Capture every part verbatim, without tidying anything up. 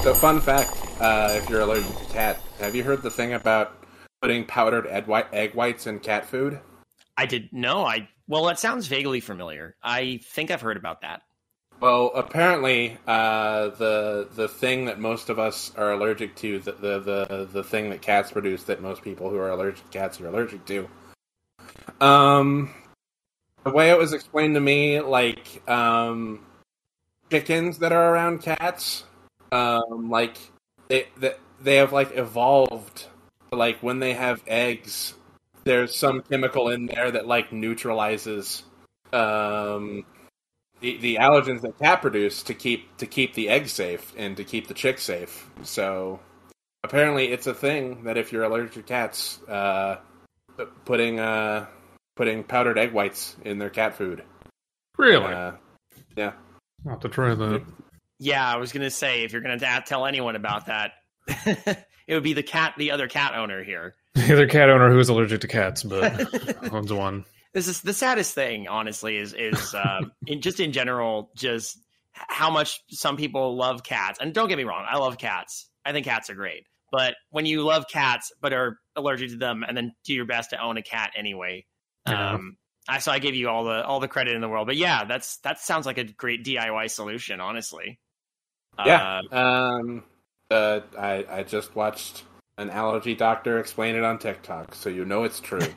So, fun fact, uh, if you're allergic to cat, have you heard the thing about putting powdered egg, white, egg whites in cat food? I did no. I well, it sounds vaguely familiar. I think I've heard about that. Well, apparently, uh, the the thing that most of us are allergic to, the, the the the thing that cats produce that most people who are allergic to cats are allergic to. Um, the way it was explained to me, like um, chickens that are around cats, um, like they they they have like evolved. Like when they have eggs, there's some chemical in there that like neutralizes um, the the allergens that cat produce to keep to keep the egg safe and to keep the chick safe. So apparently, it's a thing that if you're allergic to cats, uh, putting uh, putting powdered egg whites in their cat food. Really? Uh, yeah. I'll have to try that. Yeah, I was gonna say if you're gonna tell anyone about that. It would be the cat, the other cat owner here. The other cat owner who is allergic to cats, but owns one. This is the saddest thing, honestly, is is uh, in, just in general, just how much some people love cats. And don't get me wrong, I love cats. I think cats are great. But when you love cats but are allergic to them, and then do your best to own a cat anyway, yeah. um, I so I give you all the all the credit in the world. But yeah, that's that sounds like a great D I Y solution, honestly. Yeah. Uh, Um. Uh. I I just watched an allergy doctor explain it on TikTok, so you know it's true.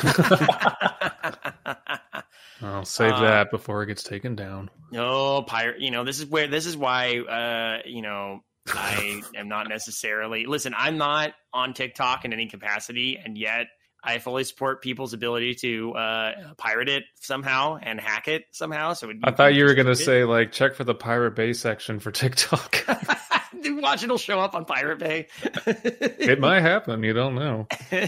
I'll save uh, that before it gets taken down. No, pirate. You know, this is where this is why. Uh, you know, I am not necessarily. Listen, I'm not on TikTok in any capacity, and yet I fully support people's ability to uh, pirate it somehow and hack it somehow. So I thought you were going to say, like, check for the Pirate Bay section for TikTok. Watch, it'll show up on Pirate Bay. It might happen. You don't know.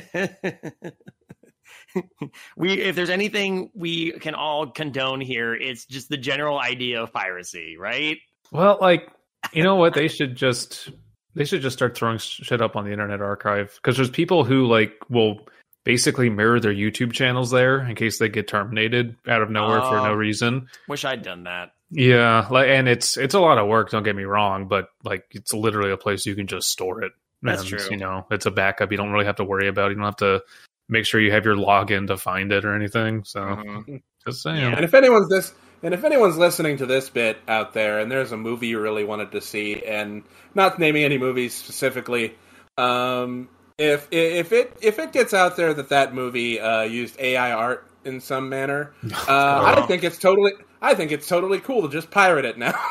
we, if there's anything we can all condone here, it's just the general idea of piracy, right? Well, like, you know what? They should just they should just start throwing shit up on the Internet Archive, because there's people who like will basically mirror their YouTube channels there in case they get terminated out of nowhere oh, for no reason. Wish I'd done that. Yeah, like, and it's it's a lot of work. Don't get me wrong, but like, it's literally a place you can just store it. That's and, true. You know, it's a backup. You don't really have to worry about it. You don't have to make sure you have your login to find it or anything. So, mm-hmm. just saying. Yeah. And if anyone's this, and if anyone's listening to this bit out there, and there's a movie you really wanted to see, and not naming any movies specifically, um, if if it if it gets out there that that movie uh, used A I art in some manner, uh, I think it's totally. I think it's totally cool to just pirate it now.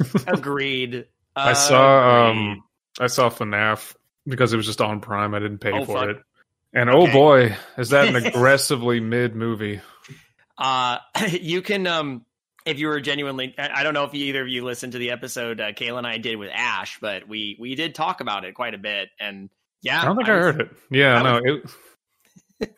Agreed. Uh, I saw agreed. um I saw FNAF because it was just on Prime. I didn't pay Oh, for fuck. it. And Okay. oh boy, is that an aggressively mid movie. Uh, you can, um, if you were genuinely, I I don't know if either of you listened to the episode uh, Kayla and I did with Ash, but we we did talk about it quite a bit. And yeah, I don't think I, was- heard it. Yeah, I no, was- it,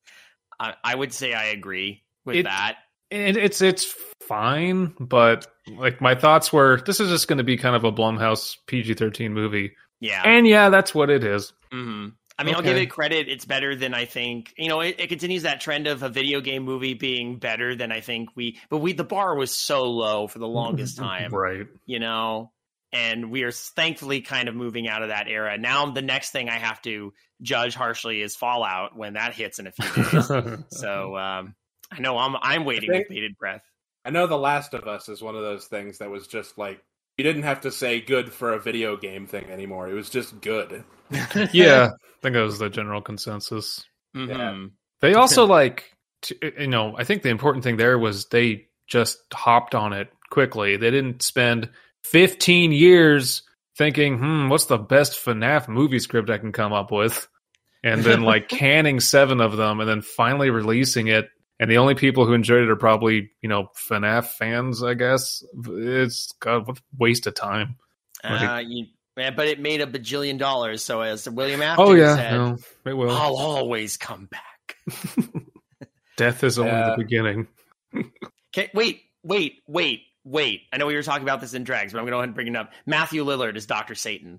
I, I would say I agree with It- that. it it's it's fine, but like, my thoughts were, this is just going to be kind of a Blumhouse P G thirteen movie. Yeah. And yeah, that's what it is. hmm I mean, I'll give Okay. it credit. It's better than I think. You know, it, it continues that trend of a video game movie being better than I think we. But we, the bar was so low for the longest time, Right. you know. And we are thankfully kind of moving out of that era. Now, the next thing I have to judge harshly is Fallout when that hits in a few days. So um, I know I'm I'm waiting think- with bated breath. I know The Last of Us is one of those things that was just like, you didn't have to say good for a video game thing anymore. It was just good. Yeah, I think that was the general consensus. Mm-hmm. They also like, t- you know, I think the important thing there was they just hopped on it quickly. They didn't spend fifteen years thinking, hmm, what's the best FNAF movie script I can come up with? And then like canning seven of them and then finally releasing it. And the only people who enjoyed it are probably, you know, FNAF fans, I guess. It's, God, what a waste of time. Uh, you, yeah, but it made a bajillion dollars. So as William Afton Oh, yeah, said, no, it will. I'll always come back. Death is only Yeah. the beginning. Okay, wait, wait, wait, wait. I know we were talking about this in Drags, but I'm going to go ahead and bring it up. Matthew Lillard is Doctor Satan.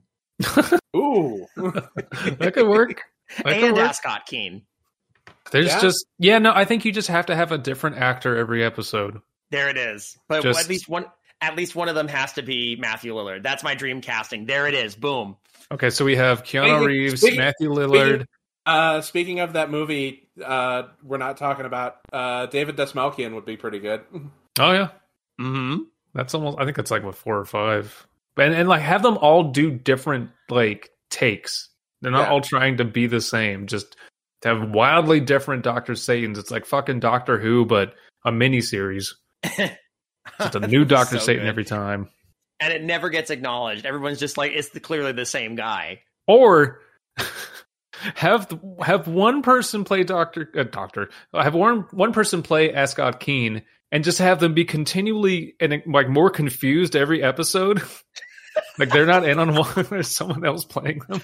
Ooh. That could work. That could And work. Ascot Keen. There's Yeah? just, yeah, no, I think you just have to have a different actor every episode. There it is. But Just- at least one at least one of them has to be Matthew Lillard. That's my dream casting. There it is. Boom. Okay, so we have Keanu Speaking- Reeves, speaking- Matthew Lillard. Speaking, uh, speaking of that movie, uh, we're not talking about uh, David Desmalkian would be pretty good. Oh yeah, Mm-hmm. that's almost. I think it's like what four or five, and and like have them all do different like takes. They're not Yeah. all trying to be the same. Just to have wildly different Doctor Satans. It's like fucking Doctor Who, but a mini series. It's a new Doctor So Satan good. every time. And it never gets acknowledged. Everyone's just like, it's the, clearly the same guy. Or have the, have one person play Doctor uh, Doctor. Have one one person play Ascot Keen, and just have them be continually and like more confused every episode. Like they're not in on one. There's someone else playing them,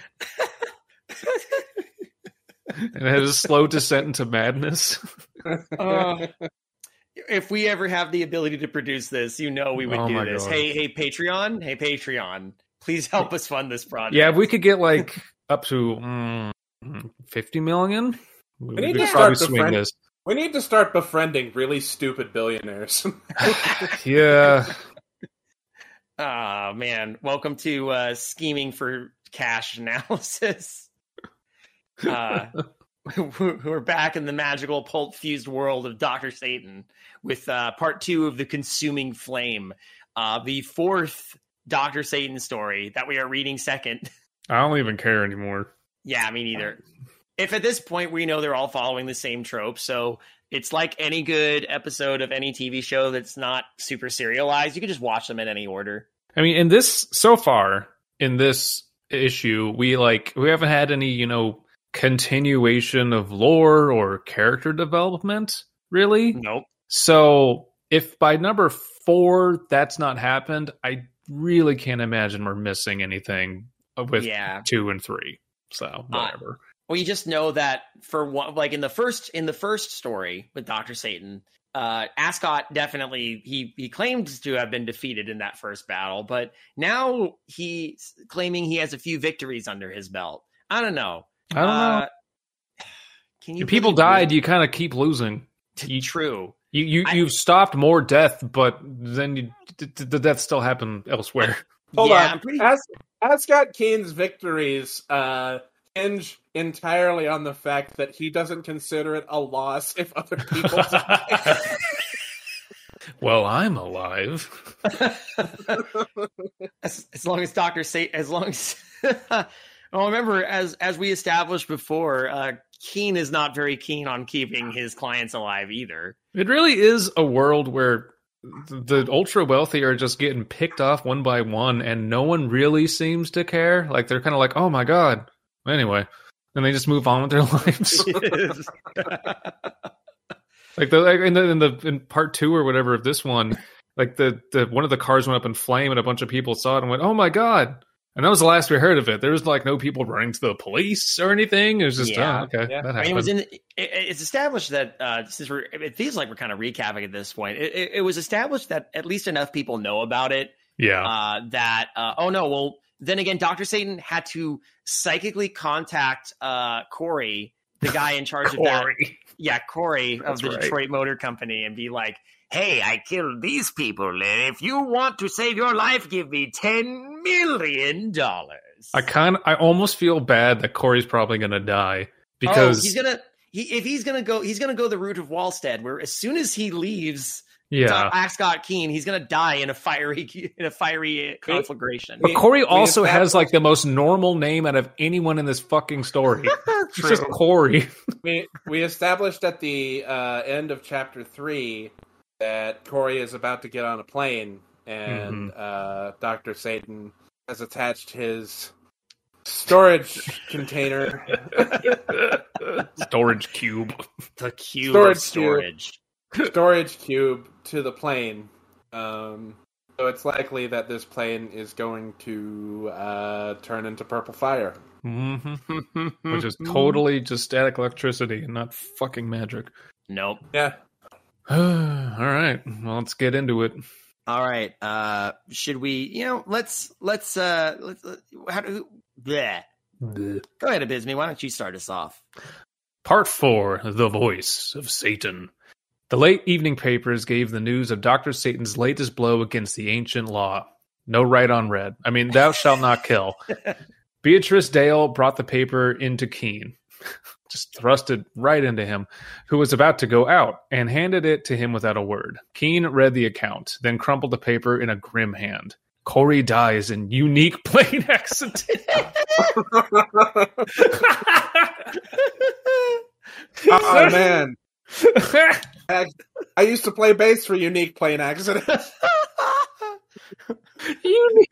and it has a slow descent into madness. Uh, if we ever have the ability to produce this, you know we would Oh do my this. God. Hey, hey, Patreon. Hey, Patreon. Please help us fund this project. Yeah, if we could get like up to mm, fifty million, we, We need could to probably start swing befriend- this. We need to start befriending really stupid billionaires. Yeah. Oh, man. Welcome to uh, Scheming for Cash Analysis. Uh, we're back in the magical pulp-fused world of Doctor Satan with uh, part two of The Consuming Flame, uh, the fourth Doctor Satan story that we are reading second. I don't even care anymore. Yeah, me neither. If at this point we know they're all following the same trope, so it's like any good episode of any T V show that's not super serialized, you can just watch them in any order. I mean, in this so far in this issue, we like we haven't had any, you know, continuation of lore or character development, really. Nope. So if by number four that's not happened, I really can't imagine we're missing anything with Yeah. two and three. So whatever. Well, you just know that for one, like in the first in the first story with Doctor Satan, uh, Ascot definitely he he claimed to have been defeated in that first battle, but now he's claiming he has a few victories under his belt. I don't know. I don't Uh, know. Can you If people really died, do- you kind of keep losing. You, True. you you I- you've stopped more death, but then you, the, the death still happened elsewhere. Hold yeah, on. I'm pretty. As Ascot Keen's victories uh, hinge entirely on the fact that he doesn't consider it a loss if other people die. Well, I'm alive. as, as long as Doctor Satan, as long as. Well, remember, as as we established before, uh, Keen is not very keen on keeping his clients alive either. It really is a world where the ultra wealthy are just getting picked off one by one, and no one really seems to care. Like they're kind of like, "Oh my god." Anyway, and they just move on with their lives. Like the like in the in the in part two or whatever of this one, like the the one of the cars went up in flame, and a bunch of people saw it and went, "Oh my god." And that was the last we heard of it. There was like no people running to the police or anything. It was just, Yeah. oh, okay, Yeah. that I mean, happened. it was in. It, it's established that uh, since we're, it feels like we're kind of recapping at this point. It, it, it was established that at least enough people know about it. yeah. Uh, that uh, oh no, well then again, Doctor Satan had to psychically contact uh, Corey, the guy in charge of that. Corey. Yeah, Corey of That's the right. Detroit Motor Company, and be like, "Hey, I killed these people. And if you want to save your life, give me ten million dollars." I kind of, I almost feel bad that Corey's probably going to die because oh, he's gonna he if he's gonna go he's gonna go the route of Wallstead, where as soon as he leaves yeah. Ascot Keen, he's gonna die in a fiery in a fiery conflagration. But Corey we also has established- like the most normal name out of anyone in this fucking story. It's just Corey. we we established at the uh, end of chapter three that Corey is about to get on a plane, and uh, Doctor Satan has attached his storage container. Storage cube. The cube Storage of storage. storage cube to the plane. Um, so it's likely that this plane is going to uh, turn into purple fire. hmm Which is totally just static electricity and not fucking magic. Nope. Yeah. All right. Well, let's get into it. All right. Uh, should we? You know, let's let's uh, let's uh, how do? Bleh. Go ahead, Abysme. Why don't you start us off? Part four, The Voice of Satan. The late evening papers gave the news of Doctor Satan's latest blow against the ancient law. No right on red. I mean, thou shalt not kill. Beatrice Dale brought the paper into Keene. Just thrust it right into him, who was about to go out, and handed it to him without a word. Keene read the account, then crumpled the paper in a grim hand. Corey dies in unique plane accident. Oh, man. I, I used to play bass for Unique Plane Accident. Unique.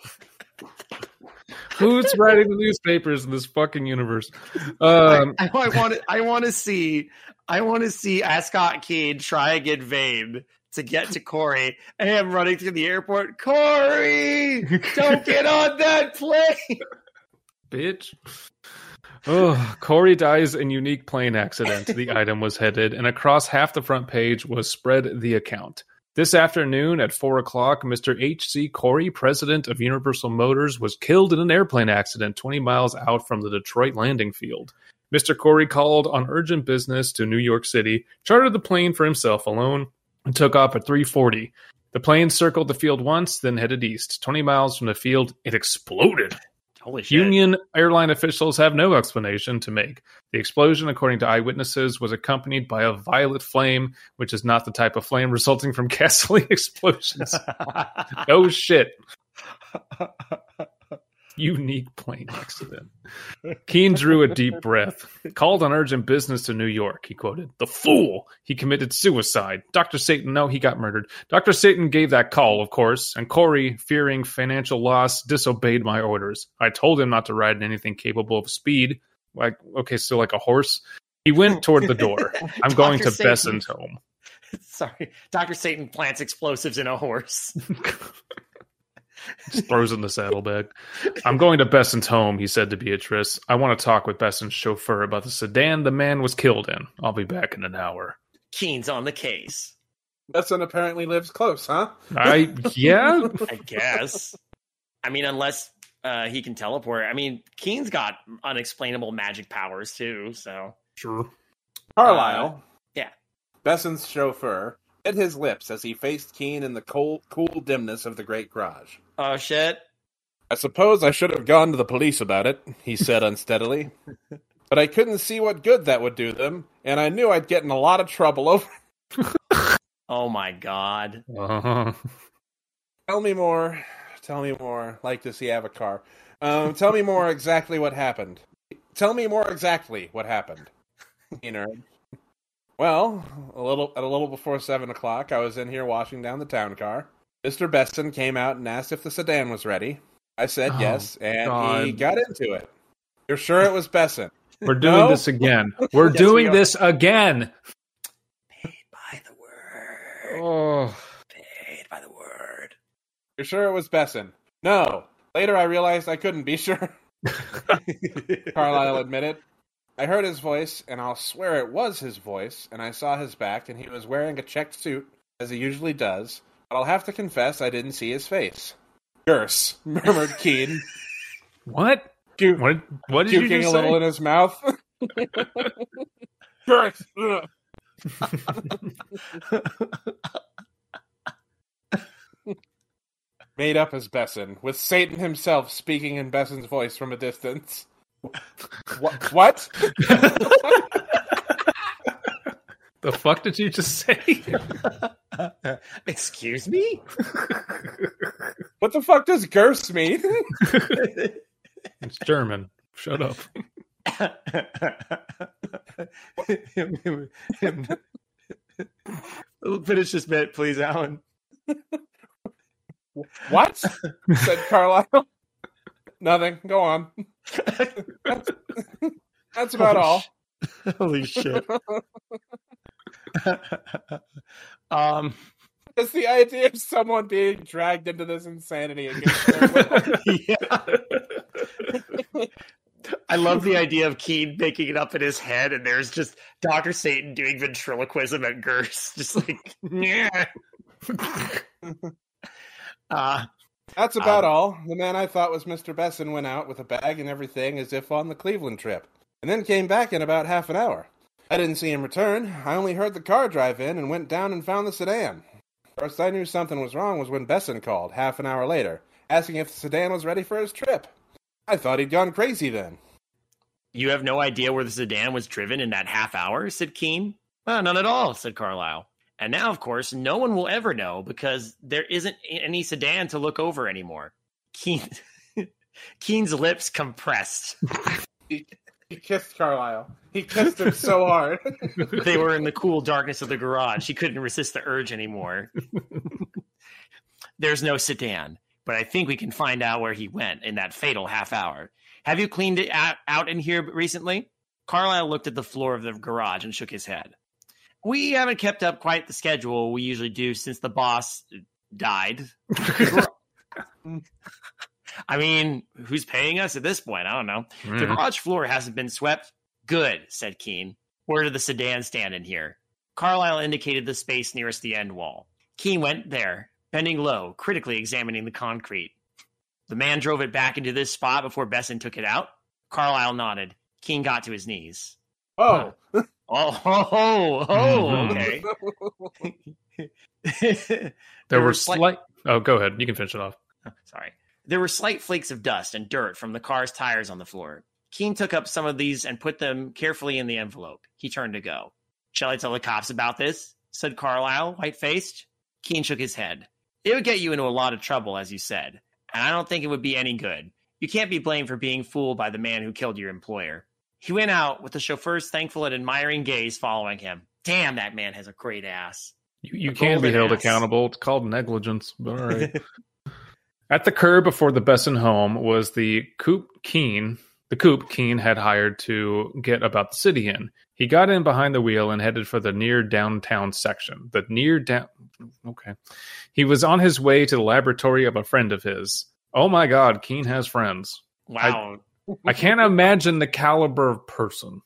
Who's writing the newspapers in this fucking universe? Um, I, I want to. I want to see. I want to see Ascot Keene try and get Vane to get to Corey, and him running through the airport. Corey, don't get on that plane, bitch. Oh, Corey dies in unique plane accident. The item was headed, and across half the front page was spread the account. This afternoon at four o'clock, Mister H C Corey, president of Universal Motors, was killed in an airplane accident twenty miles out from the Detroit landing field. Mister Corey called on urgent business to New York City, chartered the plane for himself alone, and took off at three forty. The plane circled the field once, then headed east. twenty miles from the field, it exploded. Holy shit. Union airline officials have no explanation to make. The explosion, according to eyewitnesses, was accompanied by a violet flame, which is not the type of flame resulting from gasoline explosions. No shit. Unique plane accident. Keene drew a deep breath. Called on urgent business to New York, he quoted. The fool! He committed suicide. Doctor Satan, no, he got murdered. Doctor Satan gave that call, of course, and Corey, fearing financial loss, disobeyed my orders. I told him not to ride in anything capable of speed. Like, okay, so like a horse. He went toward the door. I'm going to Satan. Besson's home. Sorry. Doctor Satan plants explosives in a horse. Just throws in the saddlebag. I'm going to Besson's home, he said to Beatrice. I want to talk with Besson's chauffeur about the sedan the man was killed in. I'll be back in an hour. Keene's on the case. Besson apparently lives close, huh? I yeah. I guess. I mean, unless uh, he can teleport. I mean, Keene's got unexplainable magic powers too, so. Sure. Carlisle. Uh, yeah. Besson's chauffeur bit his lips as he faced Keene in the cold, cool dimness of the great garage. Oh, shit. I suppose I should have gone to the police about it, he said unsteadily. But I couldn't see what good that would do them, and I knew I'd get in a lot of trouble over it. Oh, my God. Uh-huh. Tell me more. Tell me more. Like to see Avatar. Um, tell me more exactly what happened. Tell me more exactly what happened. You nerd. Well, a little at a little before seven o'clock, I was in here washing down the town car. Mister Besson came out and asked if the sedan was ready. I said Oh, yes, and God. he got into it. You're sure it was Besson? We're doing No? this again. We're Yes, doing we are. this again. Paid by the word. Oh. Paid by the word. You're sure it was Besson? No. Later I realized I couldn't be sure. Carlisle admitted. I heard his voice, and I'll swear it was his voice, and I saw his back, and he was wearing a checked suit, as he usually does, but I'll have to confess I didn't see his face. Gurse, murmured Keene, What? Gu- What? What did you puking just a little say? in his mouth. Gurse! Ugh. Made up as Besson, with Satan himself speaking in Besson's voice from a distance. What? What? The fuck did you just say? Excuse me? What the fuck does Gurse mean? It's German. Shut up. Finish this bit, please, Alan. What? Said Carlisle. Nothing. Go on. That's, that's about all. Holy shit. um, It's the idea of someone being dragged into this insanity against their will. yeah. I love the idea of Keene making it up in his head, and there's just Doctor Satan doing ventriloquism at Gurse. Just like, yeah. uh, That's about Um, all. The man I thought was Mister Besson went out with a bag and everything as if on the Cleveland trip, and then came back in about half an hour. I didn't see him return. I only heard the car drive in and went down and found the sedan. First I knew something was wrong was when Besson called, half an hour later, asking if the sedan was ready for his trip. I thought he'd gone crazy then. You have no idea where the sedan was driven in that half hour, said Keene. Well, none at all, said Carlisle. And now, of course, no one will ever know because there isn't any sedan to look over anymore. Keene, Keene's lips compressed. He, he kissed Carlisle. He kissed him so hard. They were in the cool darkness of the garage. He couldn't resist the urge anymore. There's no sedan, but I think we can find out where he went in that fatal half hour. Have you cleaned it out in here recently? Carlisle looked at the floor of the garage and shook his head. We haven't kept up quite the schedule we usually do since the boss died. I mean, who's paying us at this point? I don't know. Mm. The garage floor hasn't been swept. Good, said Keene. Where did the sedan stand in here? Carlisle indicated the space nearest the end wall. Keene went there, bending low, critically examining the concrete. The man drove it back into this spot before Besson took it out. Carlisle nodded. Keene got to his knees. Oh. Oh, oh, oh, oh okay. there, there were slight... slight... Oh, go ahead. You can finish it off. Sorry. There were slight flakes of dust and dirt from the car's tires on the floor. Keene took up some of these and put them carefully in the envelope. He turned to go. Shall I tell the cops about this? Said Carlisle, white-faced. Keene shook his head. It would get you into a lot of trouble, as you said. And I don't think it would be any good. You can't be blamed for being fooled by the man who killed your employer. He went out with the chauffeur's thankful and admiring gaze following him. Damn, that man has a great ass. You, you can be held ass. accountable. It's called negligence, but all right. At the curb before the Besson home was the coupe Keene, the coupe Keene had hired to get about the city in. He got in behind the wheel and headed for the near downtown section. The near down... Okay. He was on his way to the laboratory of a friend of his. Oh my God, Keene has friends. Wow. I, I can't imagine the caliber of person.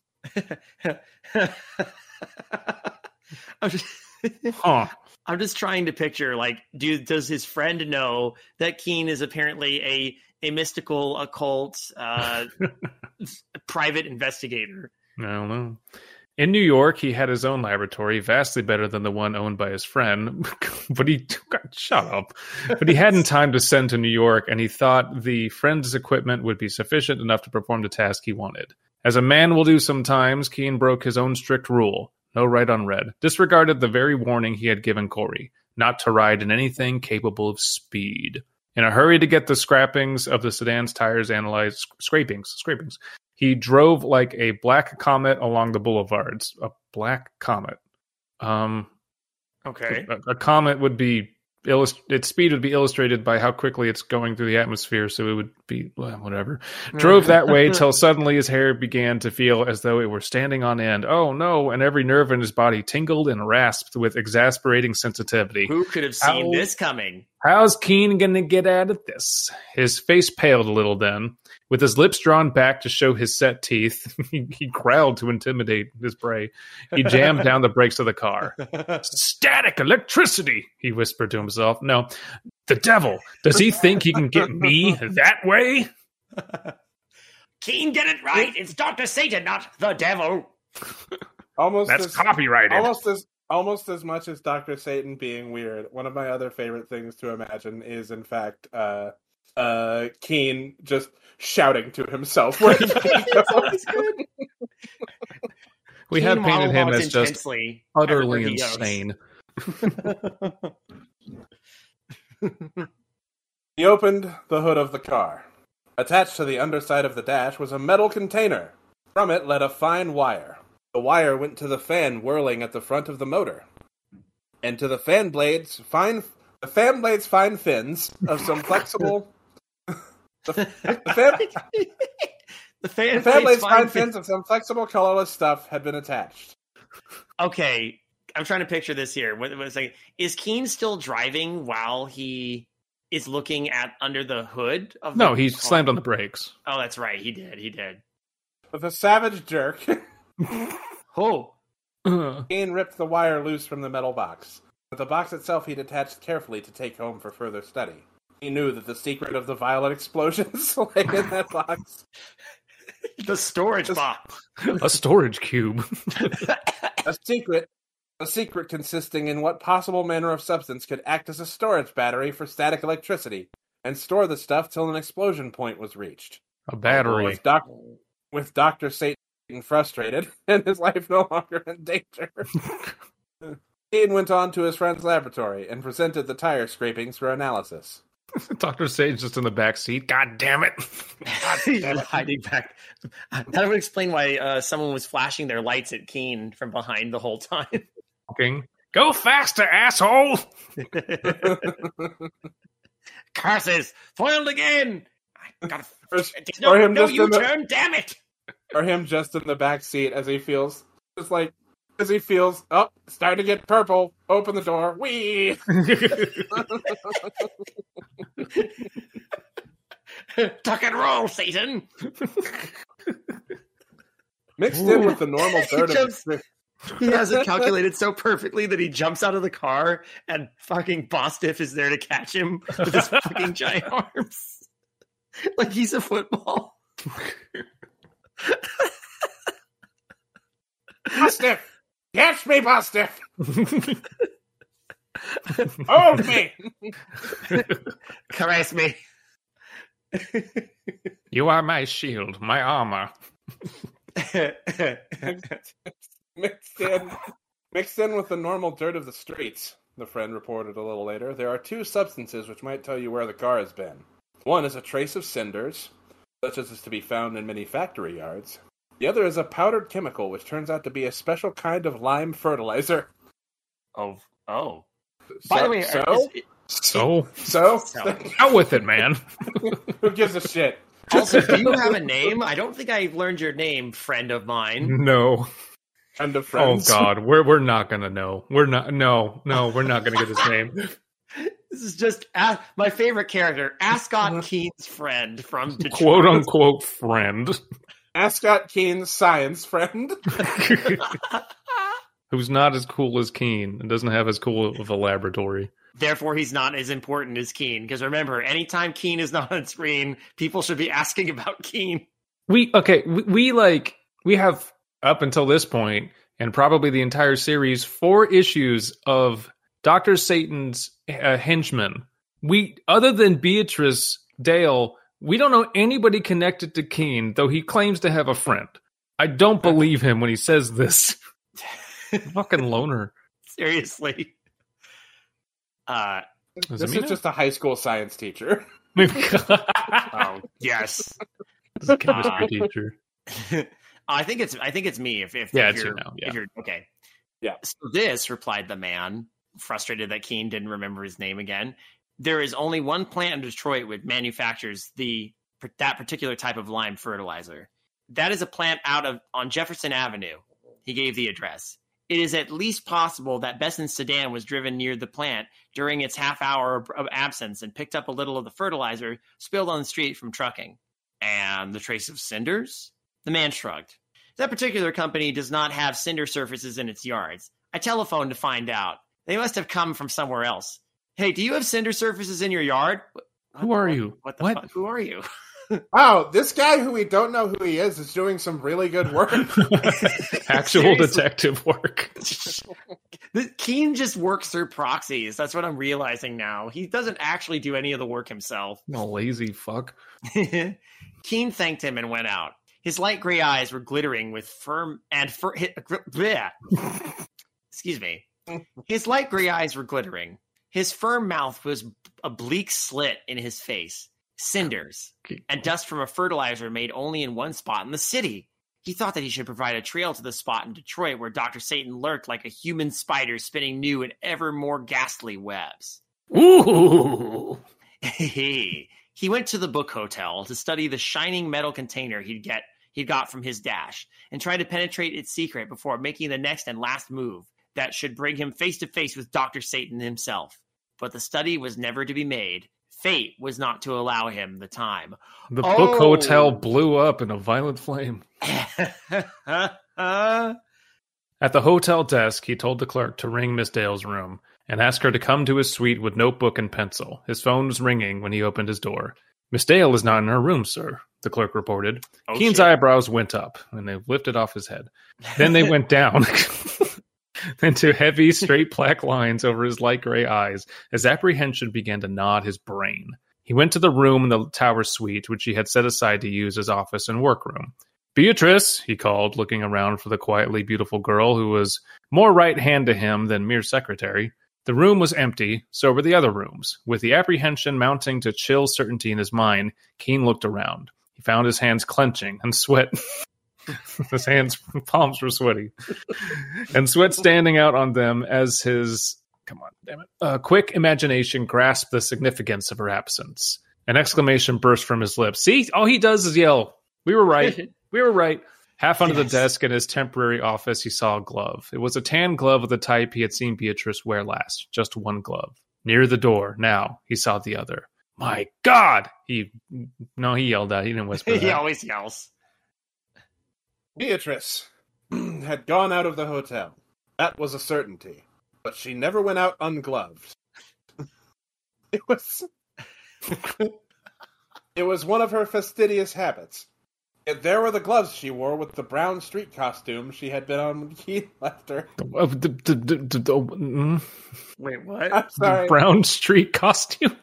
I'm just... huh. I'm just trying to picture, like, do, does his friend know that Keene is apparently a, a mystical, occult, uh, private investigator? I don't know. In New York, he had his own laboratory, vastly better than the one owned by his friend. But he... God, shut up. But he hadn't time to send to New York, and he thought the friend's equipment would be sufficient enough to perform the task he wanted. As a man will do sometimes, Keene broke his own strict rule. No right on red. Disregarded the very warning he had given Corey, not to ride in anything capable of speed. In a hurry to get the scrapings of the sedan's tires analyzed, scrapings, scrapings, he drove like a black comet along the boulevards. A black comet. Um, okay. A, a comet would be... Illust- its speed would be illustrated by how quickly it's going through the atmosphere, so it would be well, whatever. Drove that way till suddenly his hair began to feel as though it were standing on end. Oh no! And every nerve in his body tingled and rasped with exasperating sensitivity. Who could have seen how, this coming? How's Keene gonna get out of this? His face paled a little then. With his lips drawn back to show his set teeth, he, he growled to intimidate his prey. He jammed down the brakes of the car. Static electricity, he whispered to himself. No, the devil. Does he think he can get me that way? Keene, get it right. It's Doctor Satan, not the devil. Almost That's as, copyrighted. Almost as almost as much as Doctor Satan being weird. One of my other favorite things to imagine is, in fact, uh, uh, Keene just shouting to himself. Where he we have painted him as just utterly insane. He opened the hood of the car. Attached to the underside of the dash was a metal container. From it led a fine wire. The wire went to the fan whirling at the front of the motor, and to the fan blades fine the fan blades fine fins of some flexible. the, the fan, the fan, the fan blades fine, fine fin- fins of some flexible, colorless stuff had been attached. Okay, I'm trying to picture this here. What was like? Is Keene still driving while he is looking at under the hood of? No, the he car? slammed on the brakes. Oh, that's right. He did. He did. With a savage jerk. Oh. Keene ripped the wire loose from the metal box. But the box itself he detached carefully to take home for further study. He knew that the secret of the violent explosions lay in that box. The storage box. A storage cube. A secret, a secret consisting in what possible manner of substance could act as a storage battery for static electricity and store the stuff till an explosion point was reached. A battery. With, doc- with Doctor Satan frustrated and his life no longer in danger, Ian went on to his friend's laboratory and presented the tire scrapings for analysis. Doctor Satan's just in the back seat. God damn it. God damn it. Hiding back. That would explain why uh, someone was flashing their lights at Keen from behind the whole time. Go faster, asshole! Curses! Foiled again! I gotta... Or, no or him no just in the- U-turn, damn it! Or him just in the back seat as he feels, just like, as he feels, oh, it's starting to get purple. Open the door. Whee! Tuck and roll, Satan! Mixed in with the normal dirt He of jumps- He has it calculated so perfectly that he jumps out of the car and fucking Bostiff is there to catch him with his fucking giant arms. Like he's a football. Bostiff! Catch me, Bostiff! Hold me! Caress me. You are my shield, my armor. Mixed in, mixed in with the normal dirt of the streets, the friend reported a little later, there are two substances which might tell you where the car has been. One is a trace of cinders, such as is to be found in many factory yards. The other is a powdered chemical, which turns out to be a special kind of lime fertilizer. Oh, oh. So, By the way, so, is- So, so, So. out with it, man. who gives a shit? also, do you have a name? I don't think I learned your name, friend of mine. No. Friend of Oh friends. God, we're we're not gonna know. We're not. No, no, we're not gonna get his name. This is just uh, my favorite character, Ascot Keen's friend from Detroit. Quote unquote friend, Ascot Keen's science friend. who's not as cool as Keen and doesn't have as cool of a laboratory. Therefore, he's not as important as Keen. Because remember, anytime Keen is not on screen, people should be asking about Keen. We okay. We, we like we have up until this point, and probably the entire series, four issues of Doctor Satan's uh, henchmen. We, other than Beatrice Dale, we don't know anybody connected to Keen, though he claims to have a friend. I don't believe him when he says this. Fucking loner. Seriously. Uh, Is This it me is just a high school science teacher. now? oh, yes. This is a chemistry teacher. I think it's I think it's me. If if, Yeah, if it's you you're, now, yeah. if you're okay. Yeah. So this, replied the man, frustrated that Keen didn't remember his name again. There is only one plant in Detroit which manufactures the that particular type of lime fertilizer. That is a plant out of on Jefferson Avenue. He gave the address. It is at least possible that Besson's sedan was driven near the plant during its half hour of absence and picked up a little of the fertilizer spilled on the street from trucking. And the trace of cinders? The man shrugged. That particular company does not have cinder surfaces in its yards. I telephoned to find out. They must have come from somewhere else. Hey, do you have cinder surfaces in your yard? What, Who are what- you? What the What? fuck? Who are you? Wow, this guy who we don't know who he is is doing some really good work. Actual Seriously. detective work. The- Keen just works through proxies. That's what I'm realizing now. He doesn't actually do any of the work himself. No lazy fuck. Keen thanked him and went out. His light gray eyes were glittering with firm and fir- hi- bleh. Excuse me. His light gray eyes were glittering. His firm mouth was a bleak slit in his face. Cinders and dust from a fertilizer made only in one spot in the city. He thought that he should provide a trail to the spot in Detroit where Doctor Satan lurked like a human spider spinning new and ever more ghastly webs. Ooh. He went to the book hotel to study the shining metal container he'd get he got from his dash and try to penetrate its secret before making the next and last move that should bring him face to face with Doctor Satan himself. But the study was never to be made. Fate was not to allow him the time. The Oh. book hotel blew up in a violent flame. At the hotel desk, he told the clerk to ring Miss Dale's room and ask her to come to his suite with notebook and pencil. His phone was ringing when he opened his door. Miss Dale is not in her room, sir, the clerk reported. Oh, Keen's shit. eyebrows went up, and they lifted off his head. Then they went down into heavy, straight black lines over his light gray eyes as apprehension began to nod his brain. He went to the room in the tower suite, which he had set aside to use as office and workroom. Beatrice, he called, looking around for the quietly beautiful girl who was more right hand to him than mere secretary. The room was empty, so were the other rooms. With the apprehension mounting to chill certainty in his mind, Keen looked around. He found his hands clenching and sweat. His hands, palms were sweaty. And sweat standing out on them as his, come on, damn it, uh, quick imagination grasped the significance of her absence. An exclamation burst from his lips. See, all he does is yell. We were right. We were right. Half under yes. the desk in his temporary office, he saw a glove. It was a tan glove of the type he had seen Beatrice wear last. Just one glove. Near the door, now, he saw the other. My God! He, no, he yelled out. He didn't whisper He that. always yells. Beatrice had gone out of the hotel. That was a certainty. But she never went out ungloved. It was... it was one of her fastidious habits. Yet there were the gloves she wore with the brown street costume she had been on when Keith left her. Uh, d- d- d- d- d- mm. Wait, what? I'm sorry. The brown street costume?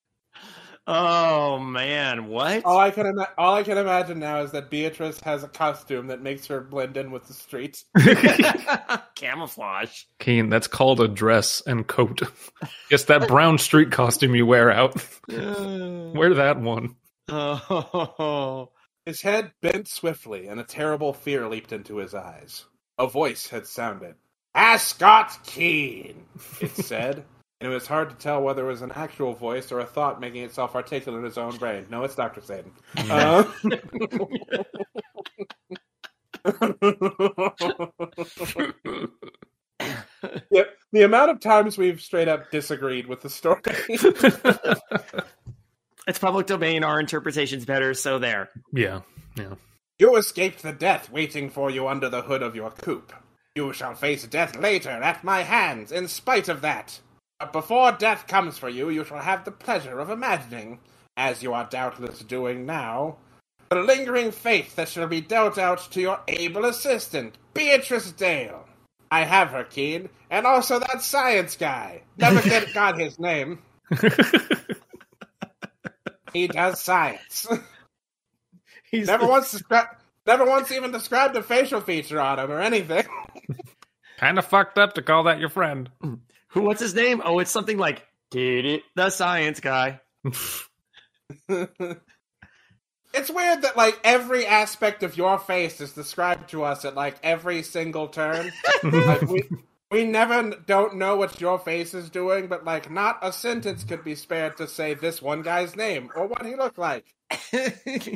Oh, man, what? All I can ima- all I can imagine now is that Beatrice has a costume that makes her blend in with the streets. Camouflage. Keen, that's called a dress and coat. Yes, that brown street costume you wear out. Wear that one. Oh. His head bent swiftly, and a terrible fear leaped into his eyes. A voice had sounded. Ascot Keen, it said. And it was hard to tell whether it was an actual voice or a thought making itself articulate in his own brain. No, it's Doctor Satan. Uh, yep, the amount of times we've straight up disagreed with the story. It's public domain. Our interpretation's better, so there. Yeah, yeah. You escaped the death waiting for you under the hood of your coupe. You shall face death later at my hands, in spite of that. But before death comes for you, you shall have the pleasure of imagining, as you are doubtless doing now, the lingering fate that shall be dealt out to your able assistant, Beatrice Dale. I have her, Keen, and also that science guy. Never get got his name. He does science. He's never the... once described, never once even described a facial feature on him or anything. Kind of fucked up to call that your friend. Who? What's his name? Oh, it's something like the science guy. It's weird that like every aspect of your face is described to us at like every single turn. Like we we never don't know what your face is doing, but like not a sentence could be spared to say this one guy's name or what he looked like. You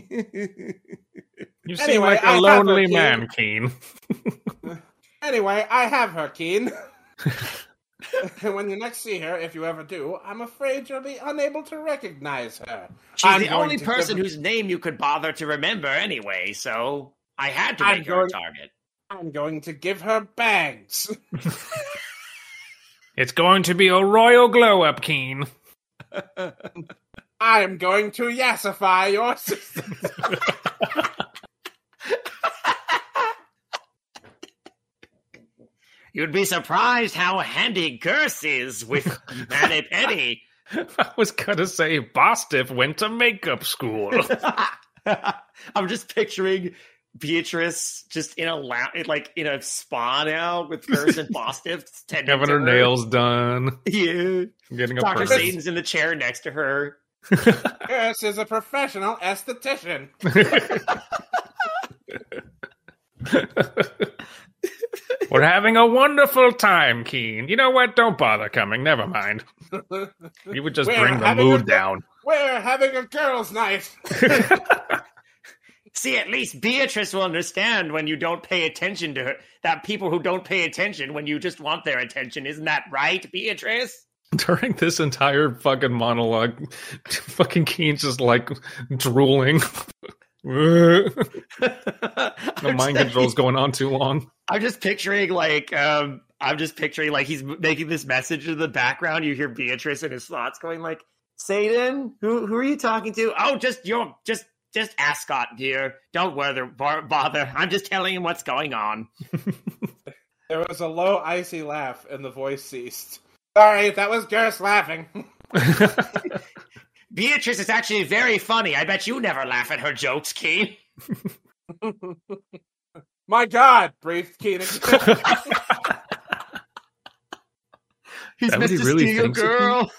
seem Anyway, like a I have lonely her, man, Keen. Anyway, I have her, Keen. And when you next see her, if you ever do, I'm afraid you'll be unable to recognize her. She's I'm the going only to person give- whose name you could bother to remember anyway, so I had to I'm make her going- a target. I'm going to give her bags. It's going to be a royal glow up, Keen. I'm going to yassify your sister. You'd be surprised how handy Gerse is with Manny Penny. I was gonna say Bostiff went to makeup school. I'm just picturing Beatrice just in a la- like in a spa now with Gerse and Bostiff tending Having to her nails done. Yeah. Getting a Doctor perm. Satan's in the chair next to her. This is a professional esthetician. We're having a wonderful time, Keen. You know what? Don't bother coming. Never mind. You would just We're bring the having mood a- down. We're having a girls' night. See, at least Beatrice will understand when you don't pay attention to her. That people who don't pay attention when you just want their attention. Isn't that right, Beatrice? During this entire fucking monologue, fucking Keen's just like drooling. The mind control's going on too long. I'm just picturing like um I'm just picturing like he's making this message in the background. You hear Beatrice and his thoughts going like, Satan? Who who are you talking to? Oh, just your just just Ascot, dear. Don't bother, bother. I'm just telling him what's going on. There was a low, icy laugh, and the voice ceased. Sorry, that was Garrus laughing. Beatrice is actually very funny. I bet you never laugh at her jokes, Keen. My God, breathed Keenan. He's Mister He really Steel Girl.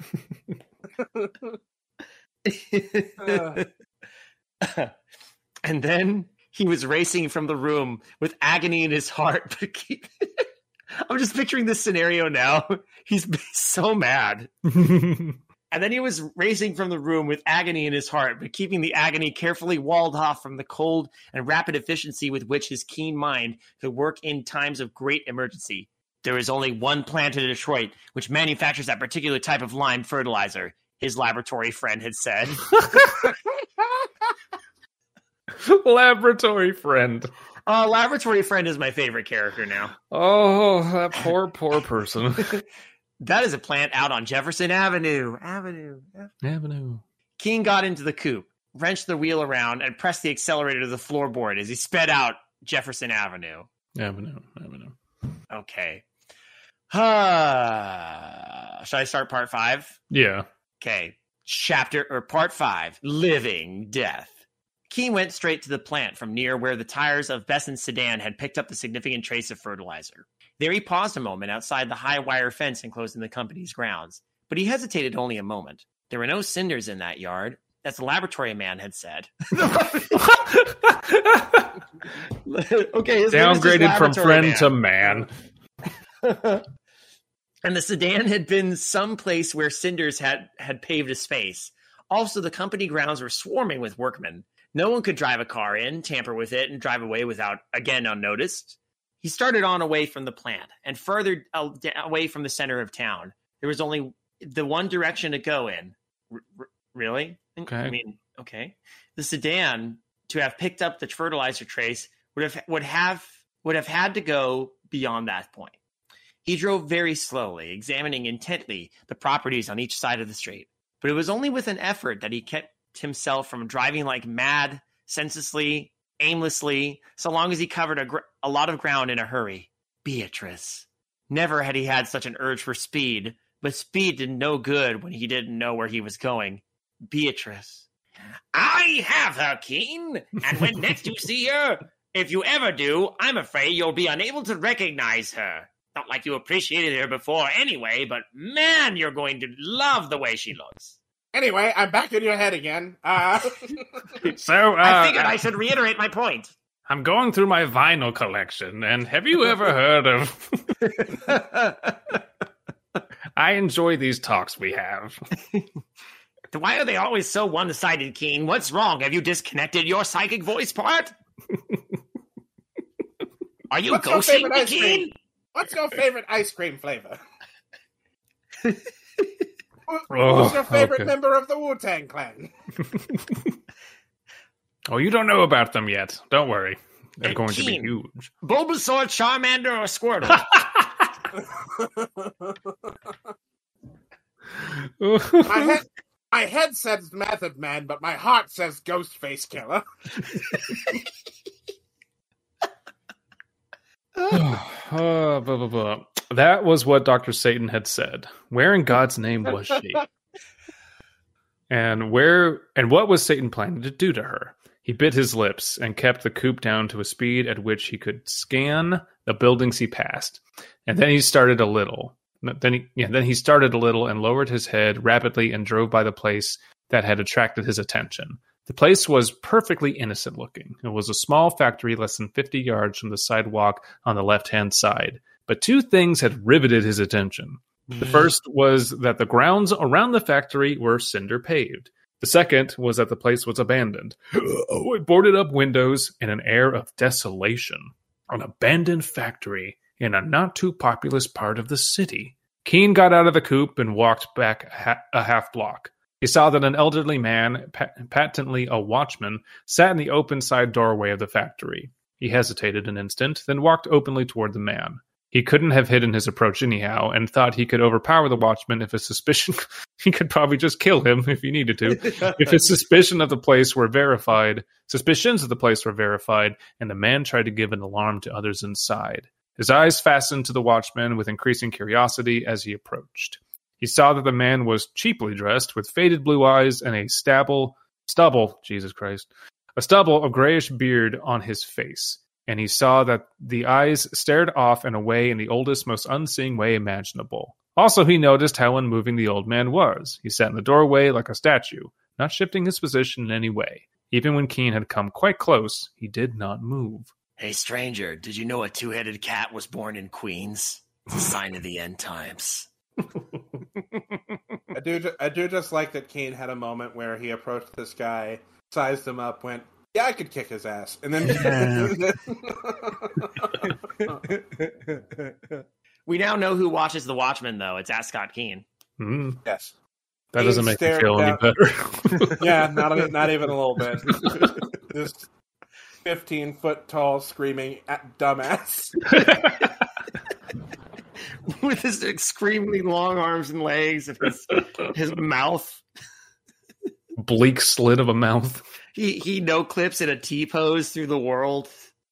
uh. And then he was racing from the room with agony in his heart. But keep... I'm just picturing this scenario now. He's so mad. And then he was racing from the room with agony in his heart, but keeping the agony carefully walled off from the cold and rapid efficiency with which his keen mind could work in times of great emergency. There is only one plant in Detroit which manufactures that particular type of lime fertilizer, his laboratory friend had said. Laboratory friend. Uh, laboratory friend is my favorite character now. Oh, that poor, poor person. That is a plant out on Jefferson Avenue. Avenue. Avenue. Keen got into the coupe, wrenched the wheel around, and pressed the accelerator to the floorboard as he sped out Jefferson Avenue. Avenue. Avenue. Okay. Uh, should I start part five? Yeah. Okay. Chapter, or part five, Living Death. Keen went straight to the plant from near where the tires of Besson's sedan had picked up the significant trace of fertilizer. There he paused a moment outside the high wire fence enclosing the company's grounds, but he hesitated only a moment. There were no cinders in that yard, as the laboratory man had said. Okay, his downgraded from friend man. to man. And the sedan had been someplace where cinders had, had paved a space. Also, the company grounds were swarming with workmen. No one could drive a car in, tamper with it, and drive away without, again, unnoticed. He started on away from the plant and further away from the center of town. There was only the one direction to go in. R- r- really? Okay. I mean, okay. The sedan, to have picked up the fertilizer trace, would have would have would have had to go beyond that point. He drove very slowly, examining intently the properties on each side of the street. But it was only with an effort that he kept himself from driving like mad, senselessly, aimlessly, so long as he covered a, gr- a lot of ground in a hurry. Beatrice. Never had he had such an urge for speed, but speed did no good when he didn't know where he was going. Beatrice. I have her, Keen, and when next you see her, if you ever do, I'm afraid you'll be unable to recognize her. Not like you appreciated her before anyway, but man, you're going to love the way she looks. Anyway, I'm back in your head again. Uh... so uh, I figured I should reiterate my point. I'm going through my vinyl collection, and have you ever heard of... I enjoy these talks we have. Why are they always so one-sided, Keen? What's wrong? Have you disconnected your psychic voice part? Are you What's ghosting me, Keen? What's your favorite ice cream flavor? Oh, Who's your favorite okay. member of the Wu-Tang Clan? Oh, you don't know about them yet. Don't worry. They're Hey, going Keen. to be huge. Bulbasaur, Charmander, or Squirtle? my, head, my head says Method Man, but my heart says Ghostface Killer. uh, blah, blah, blah. That was what Doctor Satan had said. Where in God's name was she? And where and what was Satan planning to do to her? He bit his lips and kept the coupe down to a speed at which he could scan the buildings he passed. And then he started a little. Then he, yeah, then he started a little and lowered his head rapidly and drove by the place that had attracted his attention. The place was perfectly innocent looking. It was a small factory less than fifty yards from the sidewalk on the left-hand side. But two things had riveted his attention. The first was that the grounds around the factory were cinder paved. The second was that the place was abandoned, with boarded up windows and an air of desolation. An abandoned factory in a not too populous part of the city. Keen got out of the coupe and walked back a, ha- a half block. He saw that an elderly man, pat- patently a watchman, sat in the open side doorway of the factory. He hesitated an instant, then walked openly toward the man. He couldn't have hidden his approach anyhow, and thought he could overpower the watchman if his suspicion... he could probably just kill him if he needed to. If his suspicion of the place were verified... Suspicions of the place were verified, and the man tried to give an alarm to others inside. His eyes fastened to the watchman with increasing curiosity as he approached. He saw that the man was cheaply dressed, with faded blue eyes and a stubble... Stubble, Jesus Christ. A stubble of grayish beard on his face. And he saw that the eyes stared off and away in the oldest, most unseeing way imaginable. Also, he noticed how unmoving the old man was. He sat in the doorway like a statue, not shifting his position in any way. Even when Keen had come quite close, he did not move. Hey, stranger, did you know a two-headed cat was born in Queens? It's a sign of the end times. I do, I do just like that Keen had a moment where he approached this guy, sized him up, went, yeah, I could kick his ass. And then... We now know who watches The Watchmen, though. It's Ascot Keen. Mm. Yes. That Keen doesn't make me feel down... any better. Yeah, not, not even a little bit. This fifteen-foot tall, screaming at dumbass. With his extremely long arms and legs and his, his mouth. Bleak slit of a mouth. He he no clips in a T pose through the world.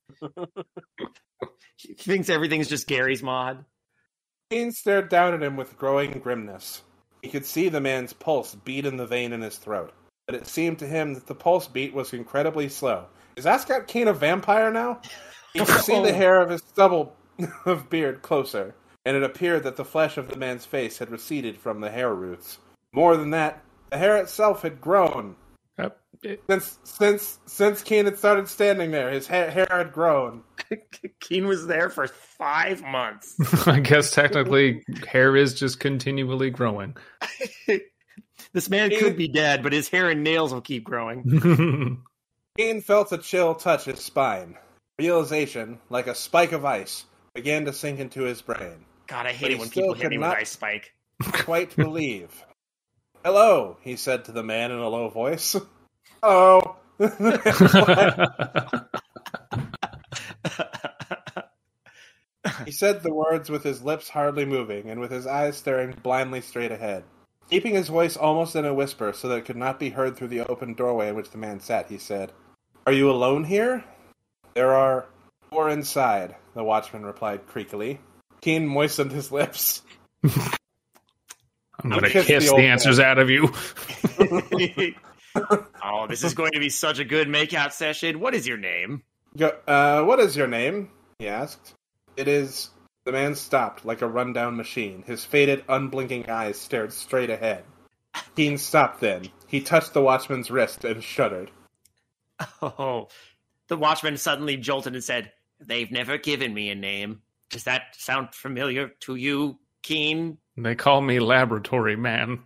He thinks everything's just Gary's mod. Keen stared down at him with growing grimness. He could see the man's pulse beat in the vein in his throat, but it seemed to him that the pulse beat was incredibly slow. Is Ascot Keen a vampire now? He could see the hair of his stubble of beard closer, and it appeared that the flesh of the man's face had receded from the hair roots. More than that, the hair itself had grown. Uh, it, Since since since Keen had started standing there, his ha- hair had grown. Keen was there for five months. I guess technically hair is just continually growing. This man Keen, could be dead, but his hair and nails will keep growing. Keen felt a chill touch his spine. Realization, like a spike of ice, began to sink into his brain. God, I hate But he it when still people hit could me with not ice spike. quite believe. Hello, he said to the man in a low voice. Hello. He said the words with his lips hardly moving and with his eyes staring blindly straight ahead. Keeping his voice almost in a whisper so that it could not be heard through the open doorway in which the man sat, he said, Are you alone here? There are four inside, the watchman replied creakily. Keen moistened his lips. I'm going to kiss, kiss the, the answers man. out of you. Oh, this is going to be such a good makeout session. What is your name? Go, uh, what is your name? He asked. It is... The man stopped like a rundown machine. His faded, unblinking eyes stared straight ahead. Keen stopped then. He touched the watchman's wrist and shuddered. Oh, the watchman suddenly jolted and said, They've never given me a name. Does that sound familiar to you, Keen? They call me Laboratory Man.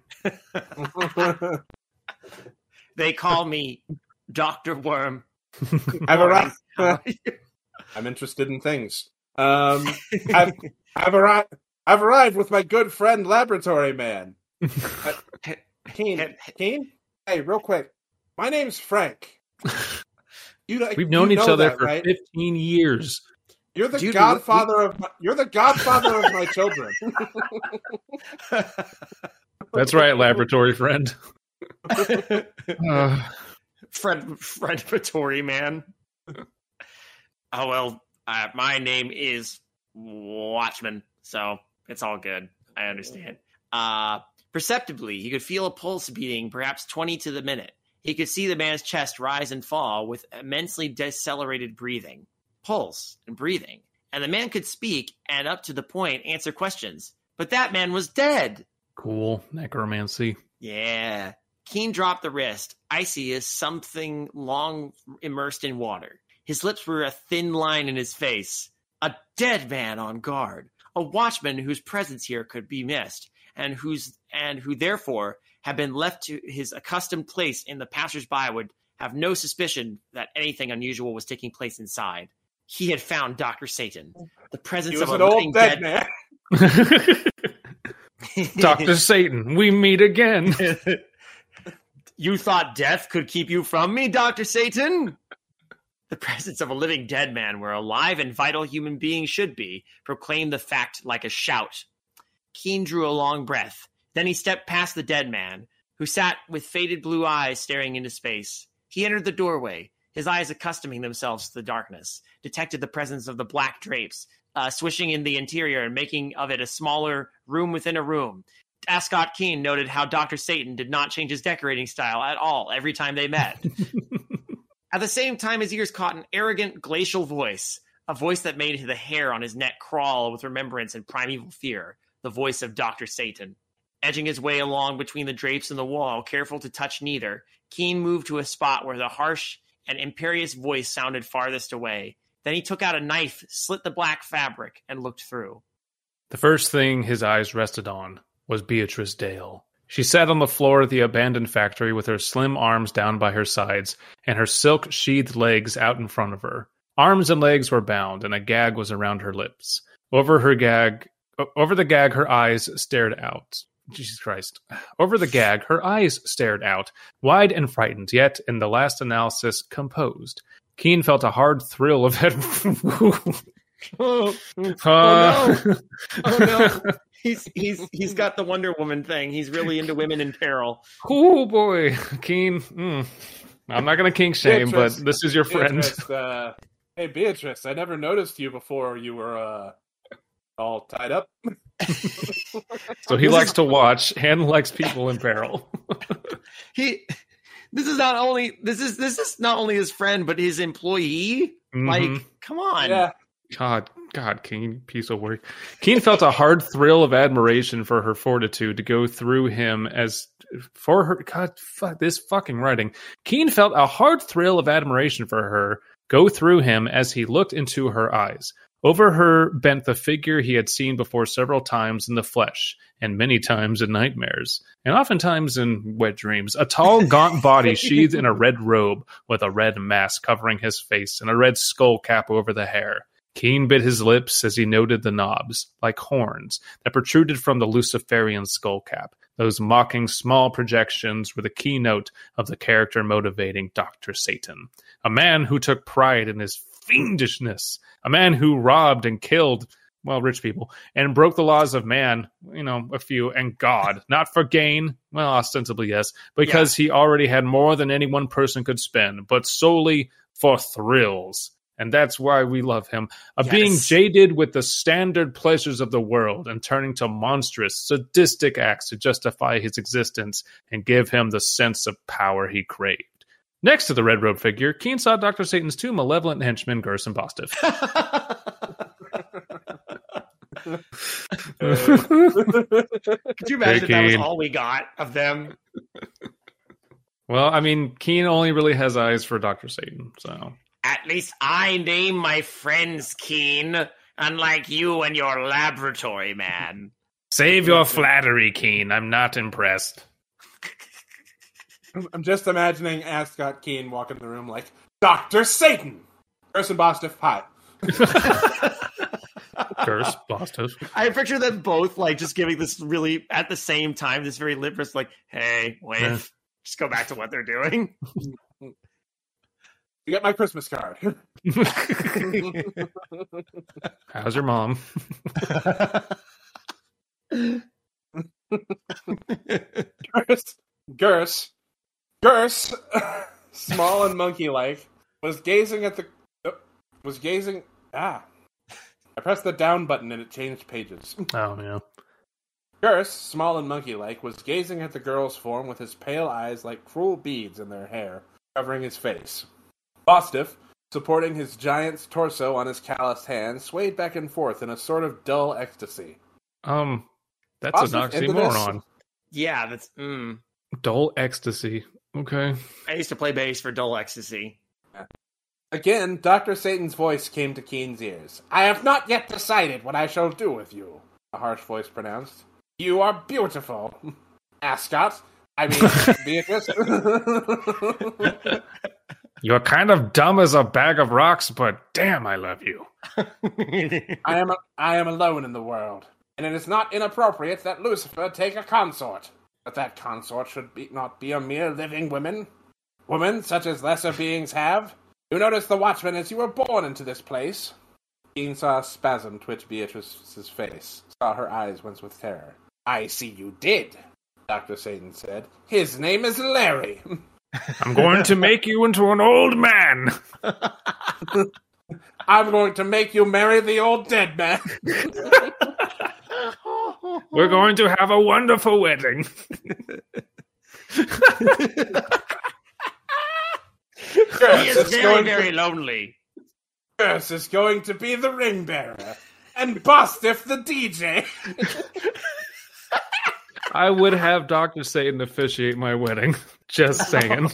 They call me Doctor Worm. I've arrived. I'm interested in things. Um, I've, I've arrived. I've arrived with my good friend Laboratory Man. Uh, Keen, Keen. Hey, real quick. My name's Frank. You, We've known you each know other that, for right? fifteen years. You're the Dude, godfather we... of my, you're the godfather of my children. That's right, laboratory friend. uh. Friend, Laboratory Man. Oh well, uh, my name is Watchman, so it's all good. I understand. Uh, perceptibly, he could feel a pulse beating, perhaps twenty to the minute. He could see the man's chest rise and fall with immensely decelerated breathing. Pulse and breathing. And the man could speak and, up to the point, answer questions. But that man was dead. Cool. Necromancy. Yeah. Keen dropped the wrist, icy as something long immersed in water. His lips were a thin line in his face. A dead man on guard. A watchman whose presence here could be missed, and whose and who therefore had been left to his accustomed place in the passers-by would have no suspicion that anything unusual was taking place inside. He had found Doctor Satan. The presence he was of an a old dead, dead man. Doctor Satan, we meet again. You thought death could keep you from me, Doctor Satan? the presence of a living dead man where a live and vital human being should be, proclaimed the fact like a shout. Keen drew a long breath. Then he stepped past the dead man, who sat with faded blue eyes staring into space. He entered the doorway, his eyes accustoming themselves to the darkness, detected the presence of the black drapes, uh, swishing in the interior and making of it a smaller room within a room. Ascot Keen noted how Doctor Satan did not change his decorating style at all every time they met. At the same time, his ears caught an arrogant, glacial voice, a voice that made the hair on his neck crawl with remembrance and primeval fear, the voice of Doctor Satan. Edging his way along between the drapes and the wall, careful to touch neither, Keen moved to a spot where the harsh and imperious voice sounded farthest away. Then he took out a knife, slit the black fabric, and looked through. The first thing his eyes rested on was Beatrice Dale. She sat on the floor of the abandoned factory with her slim arms down by her sides and her silk-sheathed legs out in front of her. Arms and legs were bound, and a gag was around her lips. Over her gag, over the gag, her eyes stared out. Jesus Christ. Over the gag, her eyes stared out, wide and frightened, yet, in the last analysis, composed. Keen felt a hard thrill of it. oh, uh, oh no! Oh no! He's he's he's got the Wonder Woman thing. He's really into women in peril. Oh boy, Keen. Mm. I'm not going to kink shame, Beatrice, but this is your friend. Beatrice, uh, hey Beatrice, I never noticed you before you were uh, all tied up. So he likes to watch and likes people in peril. he this is not only this is this is not only his friend but his employee. Mm-hmm. Like, come on. Yeah. God, God, Keen, piece of work. Keen felt a hard thrill of admiration for her fortitude to go through him as for her. God, fuck this fucking writing. Keen felt a hard thrill of admiration for her go through him as he looked into her eyes. Over her bent the figure he had seen before several times in the flesh, and many times in nightmares, and oftentimes in wet dreams. A tall, gaunt body sheathed in a red robe, with a red mask covering his face, and a red skull cap over the hair. Keen bit his lips as he noted the knobs, like horns, that protruded from the Luciferian skull cap. Those mocking small projections were the keynote of the character motivating Doctor Satan. A man who took pride in his fiendishness. A man who robbed and killed, well, rich people, and broke the laws of man, you know, a few, and God. Not for gain, well, ostensibly yes, because yeah. He already had more than any one person could spend, but solely for thrills. And that's why we love him. A yes. being jaded with the standard pleasures of the world and turning to monstrous, sadistic acts to justify his existence and give him the sense of power he craved. Next to the red robe figure, Keen saw Doctor Satan's two malevolent henchmen, Gurs and Bostiff. Could you imagine hey, if that was all we got of them? Well, I mean, Keen only really has eyes for Doctor Satan, so... At least I name my friends Keen, unlike you and your laboratory man. Save your flattery, Keen. I'm not impressed. I'm just imagining Ascot Keen walking in the room like, Doctor Satan! Gurs and Bostiff, hi. Gurs, Bostiff. I picture them both, like, just giving this really, at the same time, this very lippers, like, hey, wait, yeah. just go back to what they're doing. You got my Christmas card. How's your mom? Gurs, Gurs, Gurs, small and monkey-like, was gazing at the... Uh, was gazing... Ah. I pressed the down button and it changed pages. Oh, yeah. Gurs, small and monkey-like, was gazing at the girl's form with his pale eyes like cruel beads in their hair, covering his face. Bostiff, supporting his giant's torso on his calloused hand, swayed back and forth in a sort of dull ecstasy. Um, that's Bostiff an oxymoron. Yeah, that's... Mm. Dull ecstasy. Okay. I used to play bass for dull ecstasy. Yeah. Again, Doctor Satan's voice came to Keen's ears. I have not yet decided what I shall do with you, a harsh voice pronounced. You are beautiful. Ascot. I mean, Beatrice. You're kind of dumb as a bag of rocks, but damn, I love you. I am a, I am alone in the world, and it is not inappropriate that Lucifer take a consort. But that consort should be, not be a mere living woman. Woman such as lesser beings have. You noticed the watchman as you were born into this place. Keen saw a spasm twitch Beatrice's face, saw her eyes wince with terror. I see you did, Doctor Satan said. His name is Larry. I'm going to make you into an old man. I'm going to make you marry the old dead man. We're going to have a wonderful wedding. He is very, very lonely. Curse is going to be the ring bearer, and Bostiff the D J. I would have Doctor Satan officiate my wedding. Just saying.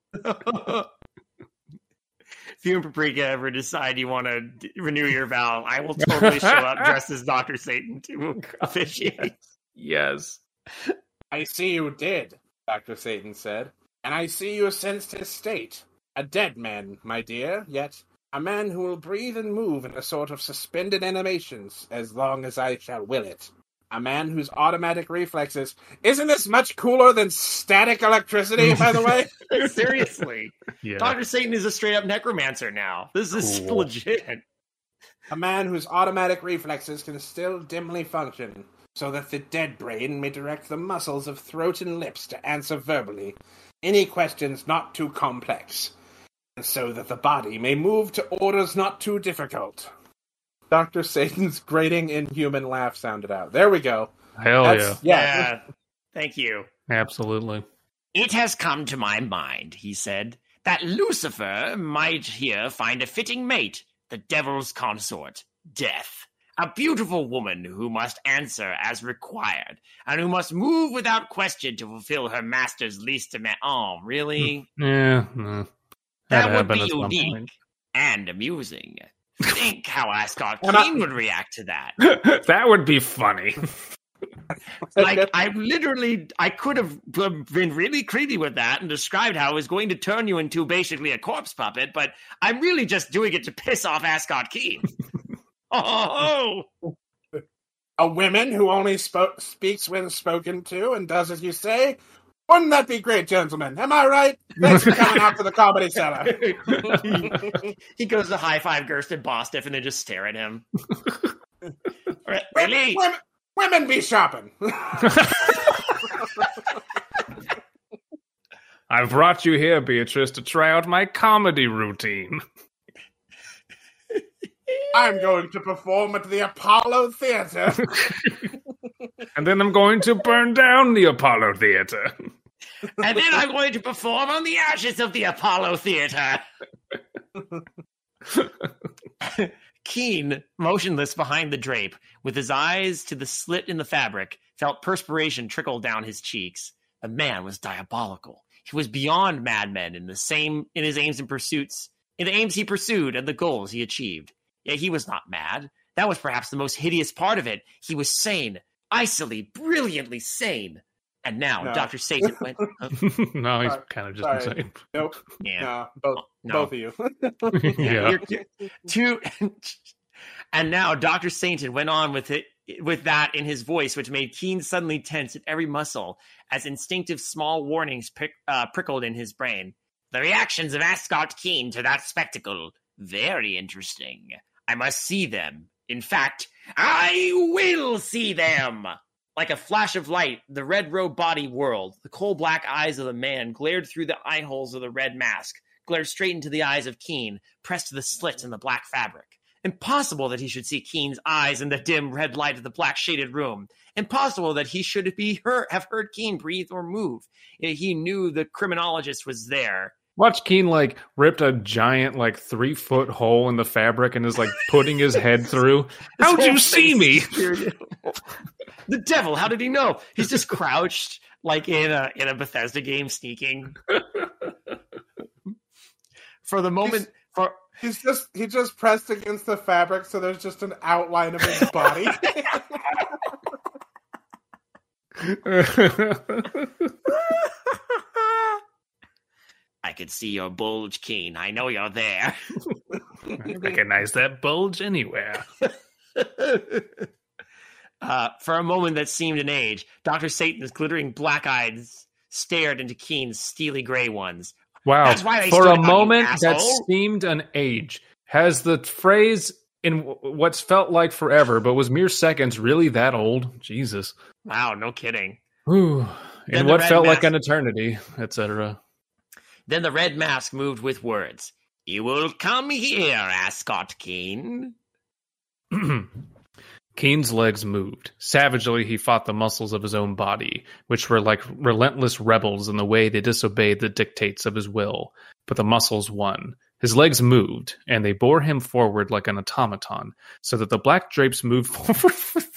If you and Paprika ever decide you want to d- renew your vow, I will totally show up dressed as Doctor Satan to officiate. Yes. I see you did, Doctor Satan said, and I see you sensed his state. A dead man, my dear, yet a man who will breathe and move in a sort of suspended animations as long as I shall will it. A man whose automatic reflexes... Isn't this much cooler than static electricity, by the way? Seriously. Yeah. Doctor Satan is a straight-up necromancer now. This is Cool. legit. A man whose automatic reflexes can still dimly function, so that the dead brain may direct the muscles of throat and lips to answer verbally any questions not too complex, and so that the body may move to orders not too difficult. Doctor Satan's grating, inhuman laugh sounded out. There we go. Hell That's- yeah. yeah. Yeah. Thank you. Absolutely. It has come to my mind, he said, that Lucifer might here find a fitting mate, the devil's consort, Death. A beautiful woman who must answer as required, and who must move without question to fulfill her master's least demand. Oh, really? Yeah. No. That Had would be happened at some unique point. and amusing. Think how Ascot Well, not- Keen would react to that. That would be funny. Like, I literally, I could have been really creepy with that and described how I was going to turn you into basically a corpse puppet, but I'm really just doing it to piss off Ascot Keen. Oh, A woman who only spoke, speaks when spoken to and does as you say? Wouldn't that be great, gentlemen? Am I right? Thanks for coming out to the Comedy Cellar. he goes to high five Gersten Bostiff and then just stare at him. Really? Women, women be shopping. I've brought you here, Beatrice, to try out my comedy routine. I'm going to perform at the Apollo Theater. And then I'm going to burn down the Apollo Theater. And then I'm going to perform on the ashes of the Apollo Theater. Keen, motionless behind the drape, with his eyes to the slit in the fabric, felt perspiration trickle down his cheeks. The man was diabolical. He was beyond madmen in the same in his aims and pursuits, in the aims he pursued and the goals he achieved. Yet he was not mad. That was perhaps the most hideous part of it. He was sane, icily, brilliantly sane. And now No. Doctor Satan went. Uh, No, he's Sorry. kind of just Sorry. insane. Nope. yeah. No, both, No. both of you. Yeah. You're- you're- two, and now Doctor Satan went on with it with that in his voice, which made Keen suddenly tense at every muscle as instinctive small warnings prick, uh, prickled in his brain. The reactions of Ascot Keen to that spectacle, very interesting. I must see them. In fact, I will see them. Like a flash of light, the red robed body whirled. The coal black eyes of the man glared through the eye holes of the red mask, glared straight into the eyes of Keen, pressed to the slits in the black fabric. Impossible that he should see Keen's eyes in the dim red light of the black shaded room. Impossible that he should be heard, have heard Keen breathe or move. He knew the criminologist was there. Watch Keen like ripped a giant like three foot hole in the fabric and is like putting his head through. How'd His you whole see face me? is- The devil, how did he know? He's just crouched like in a in a Bethesda game sneaking. For the moment, for He's just he just pressed against the fabric, so there's just an outline of his body. I could see your bulge, Keen. I know you're there. I recognize that bulge anywhere. uh, for a moment that seemed an age, Doctor Satan's glittering black eyes stared into Keen's steely gray ones. Wow. That's why they For stood a on you, moment that asshole. seemed an age, has the phrase in w- what's felt like forever, but was mere seconds, really that old? Jesus. Wow, no kidding. Whew. Then In the what red felt like mask- an eternity, et cetera. Then the red mask moved with words. You will come here, Ascot Keen. Keen's legs moved. Savagely, he fought the muscles of his own body, which were like relentless rebels in the way they disobeyed the dictates of his will. But the muscles won. His legs moved, and they bore him forward like an automaton, so that the black drapes moved forward.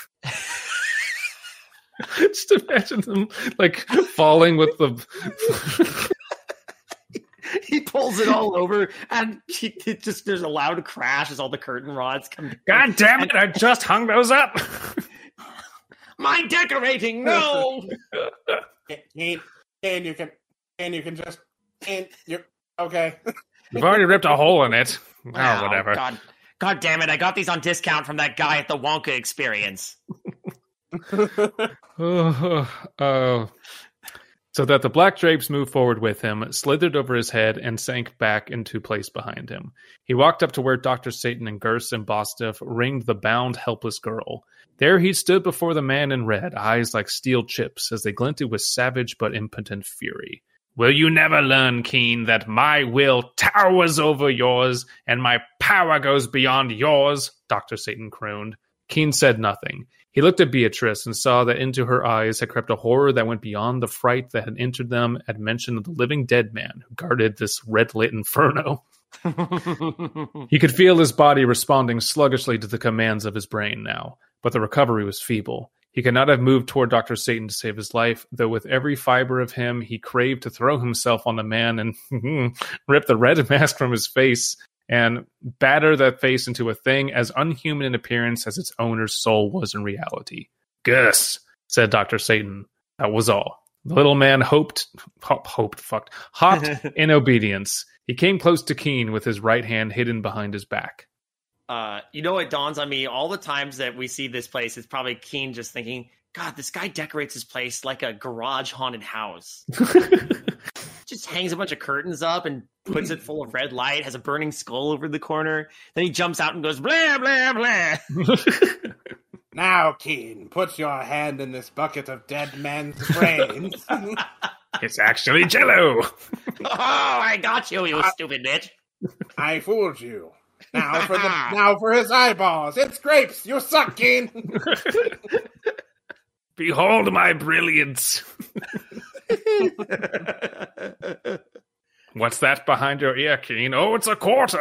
Just imagine them, like, falling with the... He pulls it all over, and he, it just there's a loud crash as all the curtain rods come down. God damn it, I just hung those up! My decorating, no! Kane, Kane, you can, Kane, you can just, Kane, you're, okay. You've already ripped a hole in it. Oh, Wow, whatever. God, God damn it, I got these on discount from that guy at the Wonka Experience. Oh, oh. So that the black drapes moved forward with him, slithered over his head, and sank back into place behind him. He walked up to where Doctor Satan and Gers and Bostiff ringed the bound, helpless girl. There he stood before the man in red, eyes like steel chips, as they glinted with savage but impotent fury. Will you never learn, Keen, that my will towers over yours, and my power goes beyond yours? Doctor Satan crooned. Keen said nothing. He looked at Beatrice and saw that into her eyes had crept a horror that went beyond the fright that had entered them at mention of the living dead man who guarded this red-lit inferno. He could feel his body responding sluggishly to the commands of his brain now, but the recovery was feeble. He could not have moved toward Doctor Satan to save his life, though with every fiber of him he craved to throw himself on the man and rip the red mask from his face and batter that face into a thing as unhuman in appearance as its owner's soul was in reality. Gus, said Doctor Satan. That was all. The little man hoped, hop, hoped, fucked, hopped in obedience. He came close to Keen with his right hand hidden behind his back. Uh, you know what dawns on me? All the times that we see this place, it's probably Keen just thinking, God, this guy decorates his place like a garage haunted house. Just hangs a bunch of curtains up and puts it full of red light, has a burning skull over the corner. Then he jumps out and goes, blah, blah, blah. Now, Keen, put your hand in this bucket of dead man's brains. It's actually Jello. Oh, I got you, you stupid bitch. I fooled you. Now for the now for his eyeballs. It's grapes. You suck, Keen. Behold my brilliance. What's that behind your ear, Keen? Oh, it's a quarter.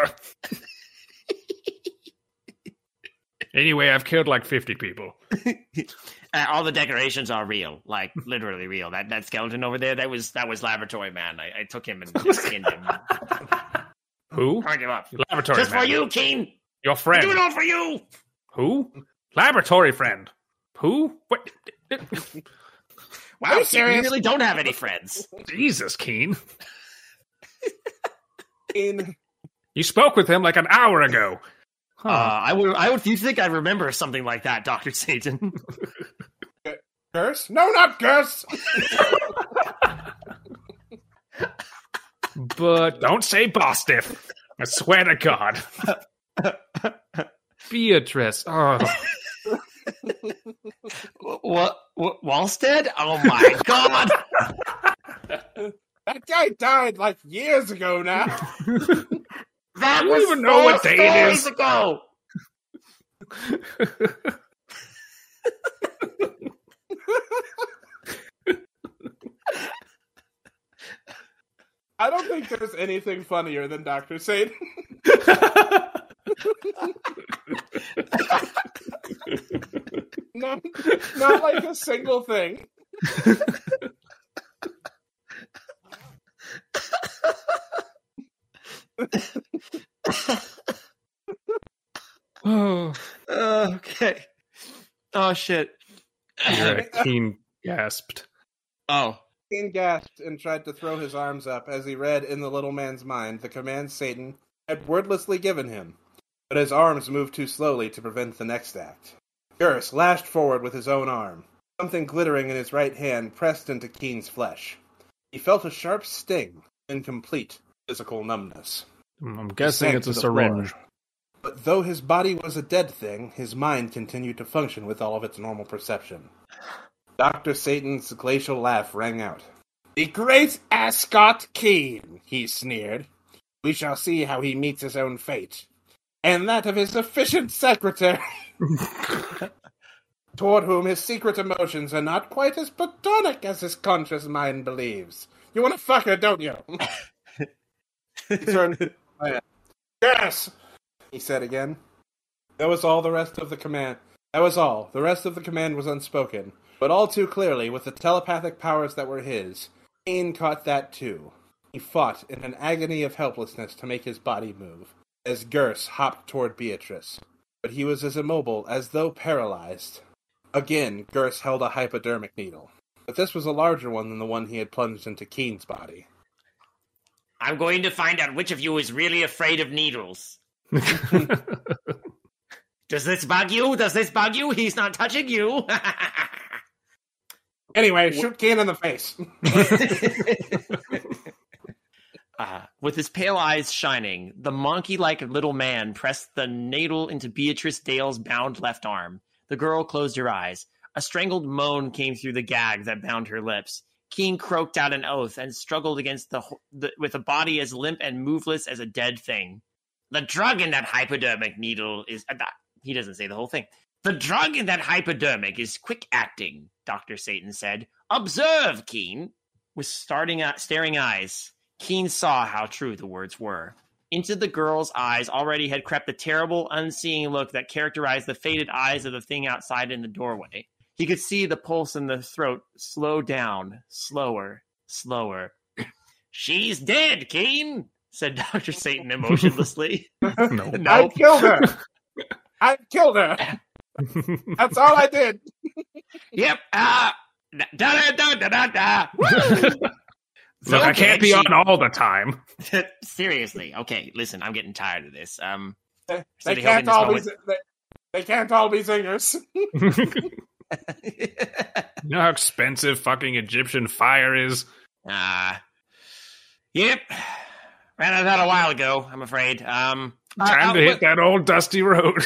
Anyway, I've killed like fifty people. Uh, all the decorations are real, like literally real. That that skeleton over there, that was that was Laboratory Man. I, I took him and skinned him. Who? Hung him up. Laboratory Just Man. for you, Keen. Your friend. Do it all for you. Who? Laboratory friend. Who? What? Wow, Are you Keen, serious? you really don't have any friends. Jesus, Keen. Keen. You spoke with him like an hour ago. Huh. Uh, I would. I would. You think I'd remember something like that, Doctor Satan? Gers? No, not Gers. But don't say Bostiff. I swear to God. Beatrice. Oh. What? What? Walstead? Oh my God! That guy died like years ago now. That You was even know four what day it is? stories ago. I don't think there's anything funnier than Doctor Satan. not, not like a single thing. Oh. Okay. Oh shit. Yeah, Keen gasped. Oh. Keen gasped and tried to throw his arms up as he read in the little man's mind the command Satan had wordlessly given him, but his arms moved too slowly to prevent the next act. Gers lashed forward with his own arm. Something glittering in his right hand pressed into Keen's flesh. He felt a sharp sting, in complete physical numbness. I'm guessing it's a syringe. Floor. But though his body was a dead thing, his mind continued to function with all of its normal perception. Doctor Satan's glacial laugh rang out. "The great Ascot Keen," he sneered. "We shall see how he meets his own fate. And that of his efficient secretary, toward whom his secret emotions are not quite as platonic as his conscious mind believes. You want to fuck her, don't you?" He turned. "Yes!" he said again. That was all the rest of the command. That was all. The rest of the command was unspoken. But all too clearly, with the telepathic powers that were his, Keen caught that too. He fought in an agony of helplessness to make his body move, as Gers hopped toward Beatrice. But he was as immobile as though paralyzed. Again, Gers held a hypodermic needle. But this was a larger one than the one he had plunged into Keen's body. "I'm going to find out which of you is really afraid of needles." "Does this bug you? Does this bug you? He's not touching you." Anyway, shoot Keen in the face. uh, with his pale eyes shining, the monkey-like little man pressed the needle into Beatrice Dale's bound left arm. The girl closed her eyes. A strangled moan came through the gag that bound her lips. Keen croaked out an oath and struggled against the, the with a body as limp and moveless as a dead thing. "The drug in that hypodermic needle is..." Uh, he doesn't say the whole thing. "The drug in that hypodermic is quick-acting," Doctor Satan said. "Observe, Keen." With starting uh, staring eyes, Keen saw how true the words were. Into the girl's eyes already had crept the terrible, unseeing look that characterized the faded eyes of the thing outside in the doorway. He could see the pulse in the throat slow down, slower, slower. "She's dead, Keen," said Doctor Satan emotionlessly. No. No. I killed her! I killed her! That's all I did! Yep. Uh, da da da da da da. Look, I can't be she... on all the time. Seriously. Okay, listen, I'm getting tired of this. Um, They, they can't all moment... be they, they can't all be singers. You know how expensive fucking Egyptian fire is? Ah. Uh, yep. Ran out of that a while ago, I'm afraid. Um, Time uh, to uh, hit what... that old dusty road.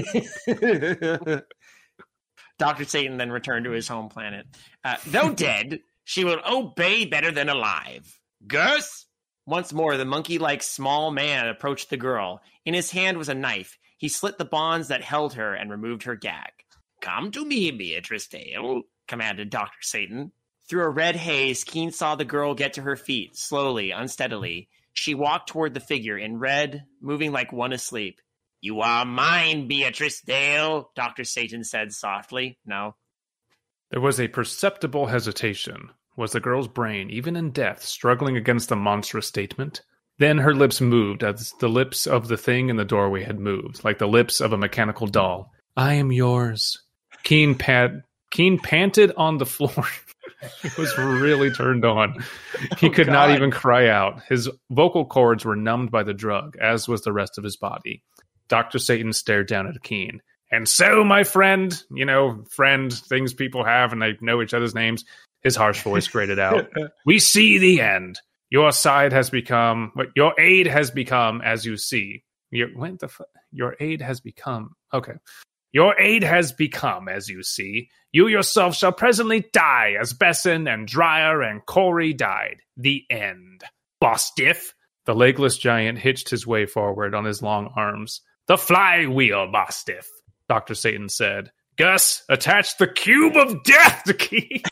Doctor Satan then returned to his home planet. Uh, though dead, she will obey better than alive. Gers? Once more, the monkey-like small man approached the girl. In his hand was a knife. He slit the bonds that held her and removed her gag. "Come to me, Beatrice Dale," commanded Doctor Satan. Through a red haze, Keen saw the girl get to her feet, slowly, unsteadily. She walked toward the figure in red, moving like one asleep. "You are mine, Beatrice Dale," Doctor Satan said softly. No. There was a perceptible hesitation. Was the girl's brain, even in death, struggling against the monstrous statement? Then her lips moved as the lips of the thing in the doorway had moved, like the lips of a mechanical doll. "I am yours." Keen, pad- Keen panted on the floor. He was really turned on. He could oh, not even cry out. His vocal cords were numbed by the drug, as was the rest of his body. Doctor Satan stared down at Keen. "And so, my friend," you know, friend, things people have and they know each other's names, his harsh voice grated out. "We see the end. Your side has become, what your aid has become, as you see." Your, what the fu- Your aid has become, okay. "Your aid has become, as you see. You yourself shall presently die, as Besson and Dreyer and Corey died. The end. Bostiff." The legless giant hitched his way forward on his long arms. "The flywheel, Bostiff," Doctor Satan said. "Gus, attach the cube of death to Key."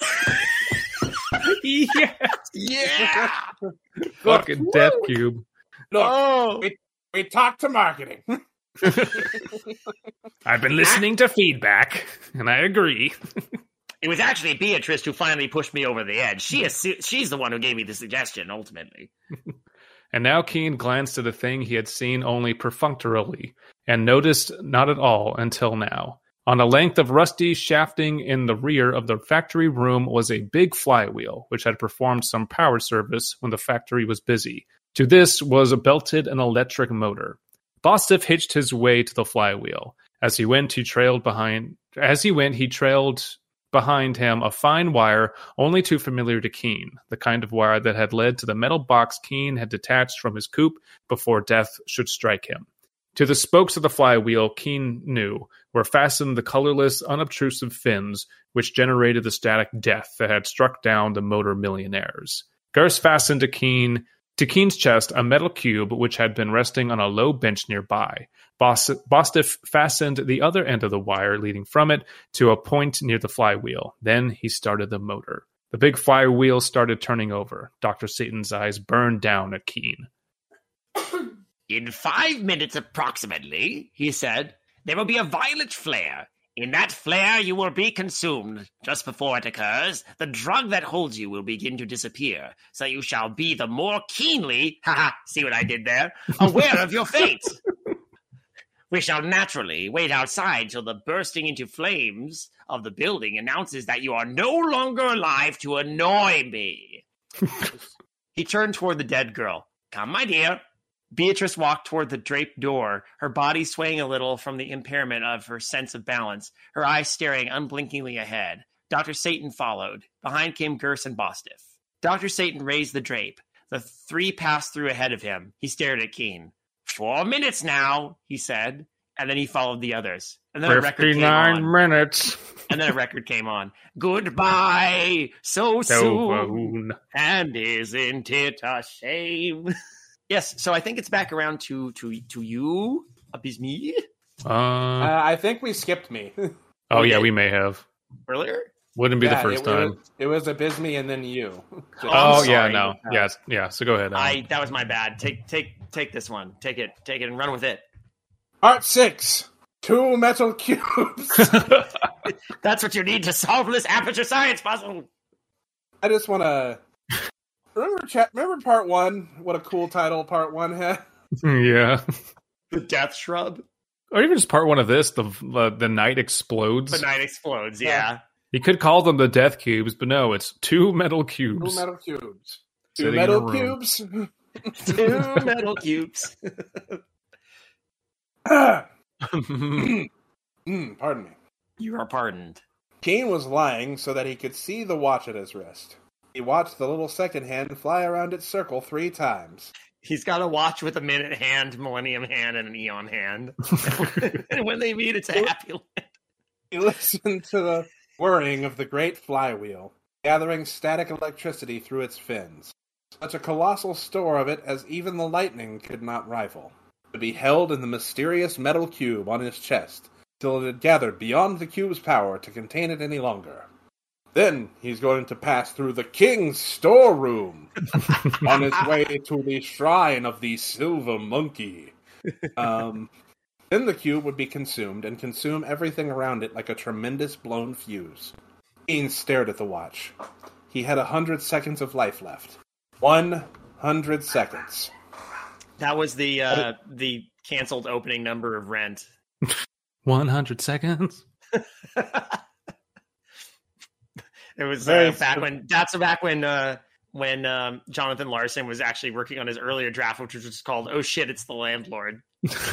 Yes. Yeah. Fucking Look, death woo. cube. Look, oh. we, we talked to marketing. I've been listening to feedback, and I agree. It was actually Beatrice who finally pushed me over the edge. She is, she's the one who gave me the suggestion, ultimately. And now Keen glanced at a thing he had seen only perfunctorily, and noticed not at all until now. On a length of rusty shafting in the rear of the factory room was a big flywheel, which had performed some power service when the factory was busy. To this was belted an electric motor. Bostiff hitched his way to the flywheel. As he went, he trailed behind. As he went, he trailed behind him a fine wire only too familiar to Keen, the kind of wire that had led to the metal box Keen had detached from his coop before death should strike him. To the spokes of the flywheel, Keen knew, were fastened the colorless, unobtrusive fins which generated the static death that had struck down the motor millionaires. Gers fastened to Keen to Keen's chest a metal cube which had been resting on a low bench nearby. Bos- Bostif fastened the other end of the wire leading from it to a point near the flywheel. Then he started the motor. The big flywheel started turning over. Doctor Satan's eyes burned down at Keen. In five minutes approximately, he said, there will be a violet flare. In that flare, you will be consumed. Just before it occurs, the drug that holds you will begin to disappear, so you shall be the more keenly, haha, see what I did there, aware of your fate. We shall naturally wait outside till the bursting into flames of the building announces that you are no longer alive to annoy me. He turned toward the dead girl. Come, my dear. Beatrice walked toward the draped door, her body swaying a little from the impairment of her sense of balance, her eyes staring unblinkingly ahead. Doctor Satan followed. Behind came Gers and Bostif. Doctor Satan raised the drape. The three passed through ahead of him. He stared at Keen. Four minutes now, he said, and then he followed the others. And then a record came on. fifty-nine minutes. And then a record came on. Goodbye, so, So soon. soon. And isn't it a shame? Yes, so I think it's back around to to to you, Abismi, Uh, Uh, I think we skipped me. oh, yeah, did. we may have. earlier. Wouldn't be Yeah, the first it, time. It was, it was Abysme and then you. Oh, Oh, I'm yeah, sorry. no. Yes, yeah, so go ahead. Alan. I that was my bad. Take take take this one. Take it. Take it and run with it. Part six. Two metal cubes. That's what you need to solve this aperture science puzzle. I just want to remember. Chat. Remember part one? What a cool title part one had. yeah. The death shrub. Or even just part one of this, the uh, the night explodes. The night explodes. Yeah. You could call them the death cubes, but no, it's two metal cubes. Two metal cubes. Two Sitting in metal a room. cubes. Two metal cubes. mm, pardon me. You are pardoned. Keen was lying so that he could see the watch at his wrist. He watched the little second hand fly around its circle three times. He's got a watch with a minute hand, millennium hand, and an eon hand. And when they meet, it's a happy land. He listened to the whirring of the great flywheel, gathering static electricity through its fins. Such a colossal store of it as even the lightning could not rival. To be held in the mysterious metal cube on his chest, till it had gathered beyond the cube's power to contain it any longer. Then he's going to pass through the king's storeroom on his way to the shrine of the silver monkey. Um, then the cube would be consumed and consume everything around it like a tremendous blown fuse. Keen stared at the watch. He had a hundred seconds of life left. One hundred seconds. That was the uh, the canceled opening number of Rent. one hundred seconds? It was Very uh, back when that's back when uh, when um, Jonathan Larson was actually working on his earlier draft, which was just called "Oh shit, it's the landlord."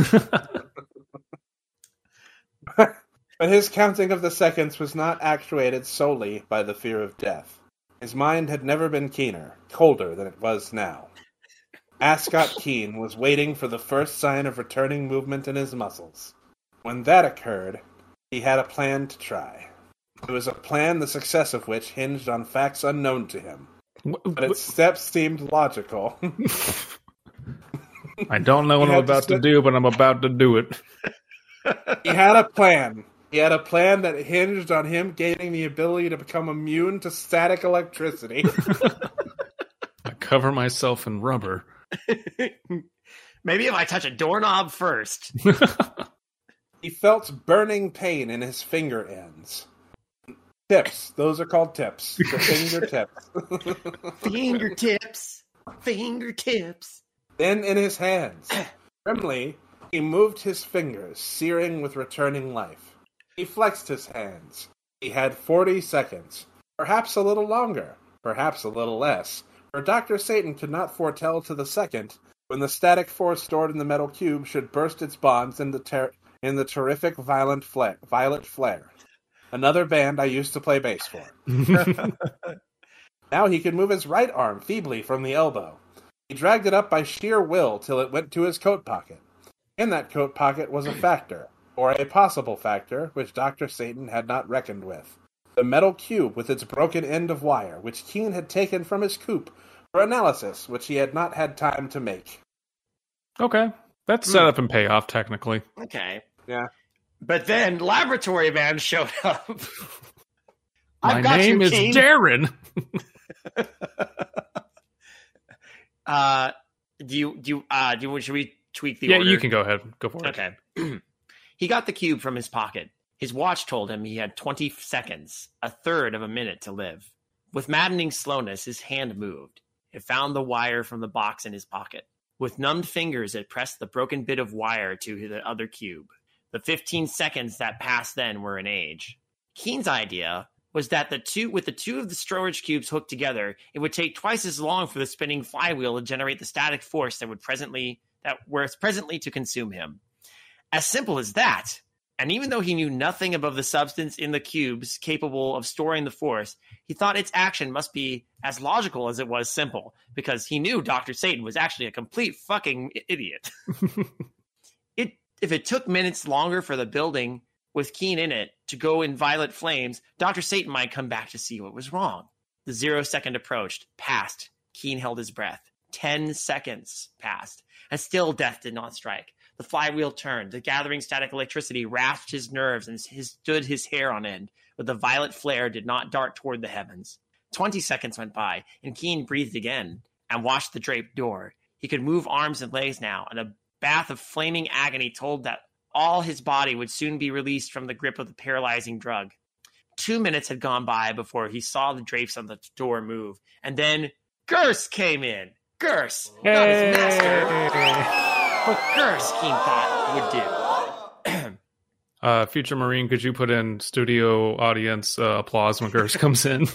But his counting of the seconds was not actuated solely by the fear of death. His mind had never been keener, colder than it was now. Ascot Keen was waiting for the first sign of returning movement in his muscles. When that occurred, he had a plan to try. It was a plan the success of which hinged on facts unknown to him. But its steps seemed logical. I don't know what He I'm had to about to sit- do, but I'm about to do it. He had a plan. He had a plan that hinged on him gaining the ability to become immune to static electricity. I cover myself in rubber. Maybe if I touch a doorknob first. He felt burning pain in his finger ends. Tips. Those are called tips. The fingertips. Fingertips. Fingertips. Then in his hands. Grimly, he moved his fingers, searing with returning life. He flexed his hands. He had forty seconds. Perhaps a little longer. Perhaps a little less. For Doctor Satan could not foretell to the second when the static force stored in the metal cube should burst its bonds in the, ter- in the terrific violent fla- violet flare. another band I used to play bass for. Now he could move his right arm feebly from the elbow. He dragged it up by sheer will till it went to his coat pocket. In that coat pocket was a factor, or a possible factor, which Doctor Satan had not reckoned with. The metal cube with its broken end of wire, which Keen had taken from his coop for analysis, which he had not had time to make. Okay. That's set up and payoff, technically. Okay. Yeah. But then Laboratory Man showed up. My I've got name you, is Keen. Darren. uh, do you do you uh do you, should we tweak the Yeah, order? you can go ahead. Go for it. Okay. He got the cube from his pocket. His watch told him he had twenty seconds, a third of a minute to live. With maddening slowness, his hand moved. It found the wire from the box in his pocket. With numbed fingers, it pressed the broken bit of wire to the other cube. The fifteen seconds that passed then were an age. Keen's idea was that the two, with the two of the storage cubes hooked together, it would take twice as long for the spinning flywheel to generate the static force that would presently that was presently to consume him. As simple as that. And even though he knew nothing about the substance in the cubes capable of storing the force, he thought its action must be as logical as it was simple, because he knew Doctor Satan was actually a complete fucking idiot. it if it took minutes longer for the building with Keen in it to go in violet flames, Doctor Satan might come back to see what was wrong. The zero second approached, passed. Keen held his breath. Ten seconds passed, and still death did not strike. The flywheel turned. The gathering static electricity rasped his nerves and his, stood his hair on end, but the violet flare did not dart toward the heavens. Twenty seconds went by, and Keen breathed again and watched the draped door. He could move arms and legs now, and a bath of flaming agony told that all his body would soon be released from the grip of the paralyzing drug. Two minutes had gone by before he saw the drapes on the door move, and then Gurse came in. Gurse, not his master. But Gurse, Keen thought, would do. Uh, Future Marine, could you put in studio audience uh, applause when Gurse comes in?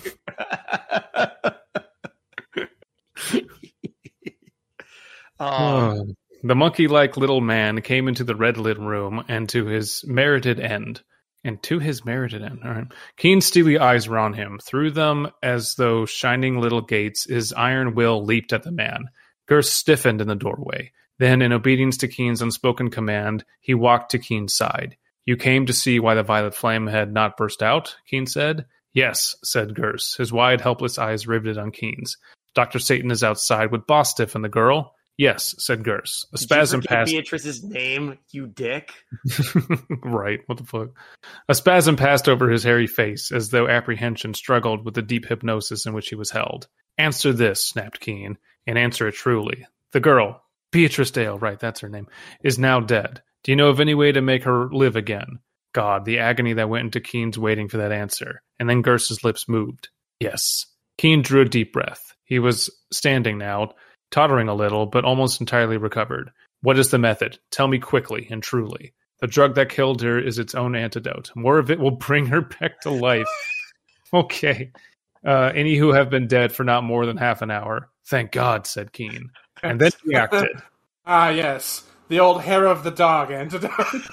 um, the monkey-like little man came into the red-lit room and to his merited end. And to his merited end. All right. Keen, steely eyes were on him. Through them, as though shining little gates, his iron will leaped at the man. Gurse stiffened in the doorway. Then, in obedience to Keen's unspoken command, he walked to Keen's side. You came to see why the violet flame had not burst out, Keen said. Yes, said Gurse, his wide, helpless eyes riveted on Keen's. Doctor Satan is outside with Bostiff and the girl. Yes, said Gurse. A spasm Did you forget passed. Beatrice's name, you dick. Right, what the fuck? A spasm passed over his hairy face, as though apprehension struggled with the deep hypnosis in which he was held. Answer this, snapped Keen, and answer it truly. The girl, Beatrice Dale, right, that's her name, is now dead. Do you know of any way to make her live again? God, the agony that went into Keen's waiting for that answer. And then Gurse's lips moved. Yes. Keen drew a deep breath. He was standing now, tottering a little, but almost entirely recovered. What is the method? Tell me quickly and truly. The drug that killed her is its own antidote. More of it will bring her back to life. Okay. Uh, any who have been dead for not more than half an hour. Thank God, said Keen. And then he acted. Ah, yes. The old hair of the dog antidote.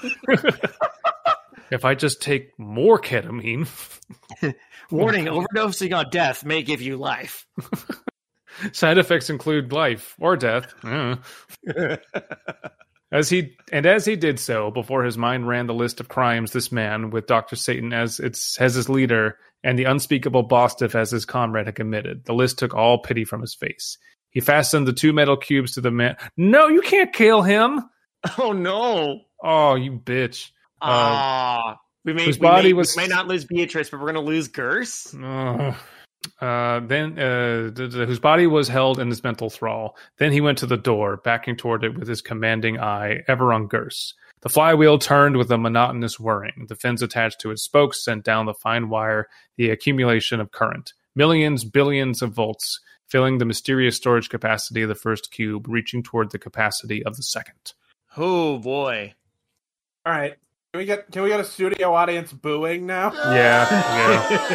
If I just take more ketamine. Warning, overdosing on death may give you life. Side effects include life or death. Uh. As he and as he did so, before his mind ran the list of crimes this man, with Doctor Satan as its as his leader and the unspeakable Bostiff as his comrade, had committed, the list took all pity from his face. He fastened the two metal cubes to the man. No, you can't kill him. Oh no! Oh, you bitch! Ah, uh, we may whose we body may, was we may not lose Beatrice, but we're going to lose Gurse. Uh, uh, then, uh, th- th- whose body was held in his mental thrall. Then he went to the door, backing toward it with his commanding eye ever on Gurse. The flywheel turned with a monotonous whirring. The fins attached to its spokes sent down the fine wire the accumulation of current. Millions, billions of volts, filling the mysterious storage capacity of the first cube, reaching toward the capacity of the second. Oh boy! All right, can we get can we get a studio audience booing now? Yeah, yeah.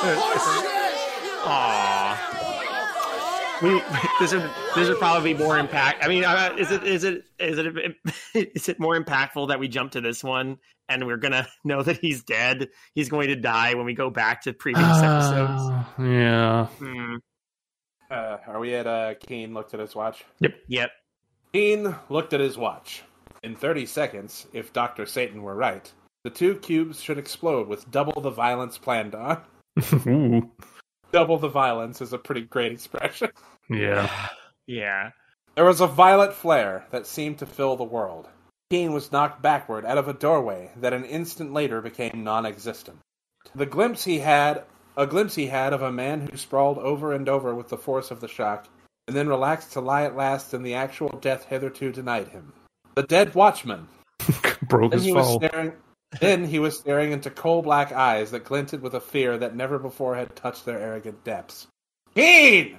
Aww. We, this would this would probably be more impact. I mean, uh, is it is it is it is it more impactful that we jump to this one and we're gonna know that he's dead. He's going to die when we go back to previous Uh, episodes. Yeah. Hmm. Uh, are we at uh, Keen looked at his watch? Yep. Keen looked at his watch. In thirty seconds, if Doctor Satan were right, the two cubes should explode with double the violence planned on. Ooh. Double the violence is a pretty great expression. Yeah. Yeah. There was a violet flare that seemed to fill the world. Keen was knocked backward out of a doorway that an instant later became non-existent. The glimpse he had, a glimpse he had of a man who sprawled over and over with the force of the shock, and then relaxed to lie at last in the actual death hitherto denied him. The dead watchman. Broke Then his he was fall. staring. Then he was staring into coal-black eyes that glinted with a fear that never before had touched their arrogant depths. Keen!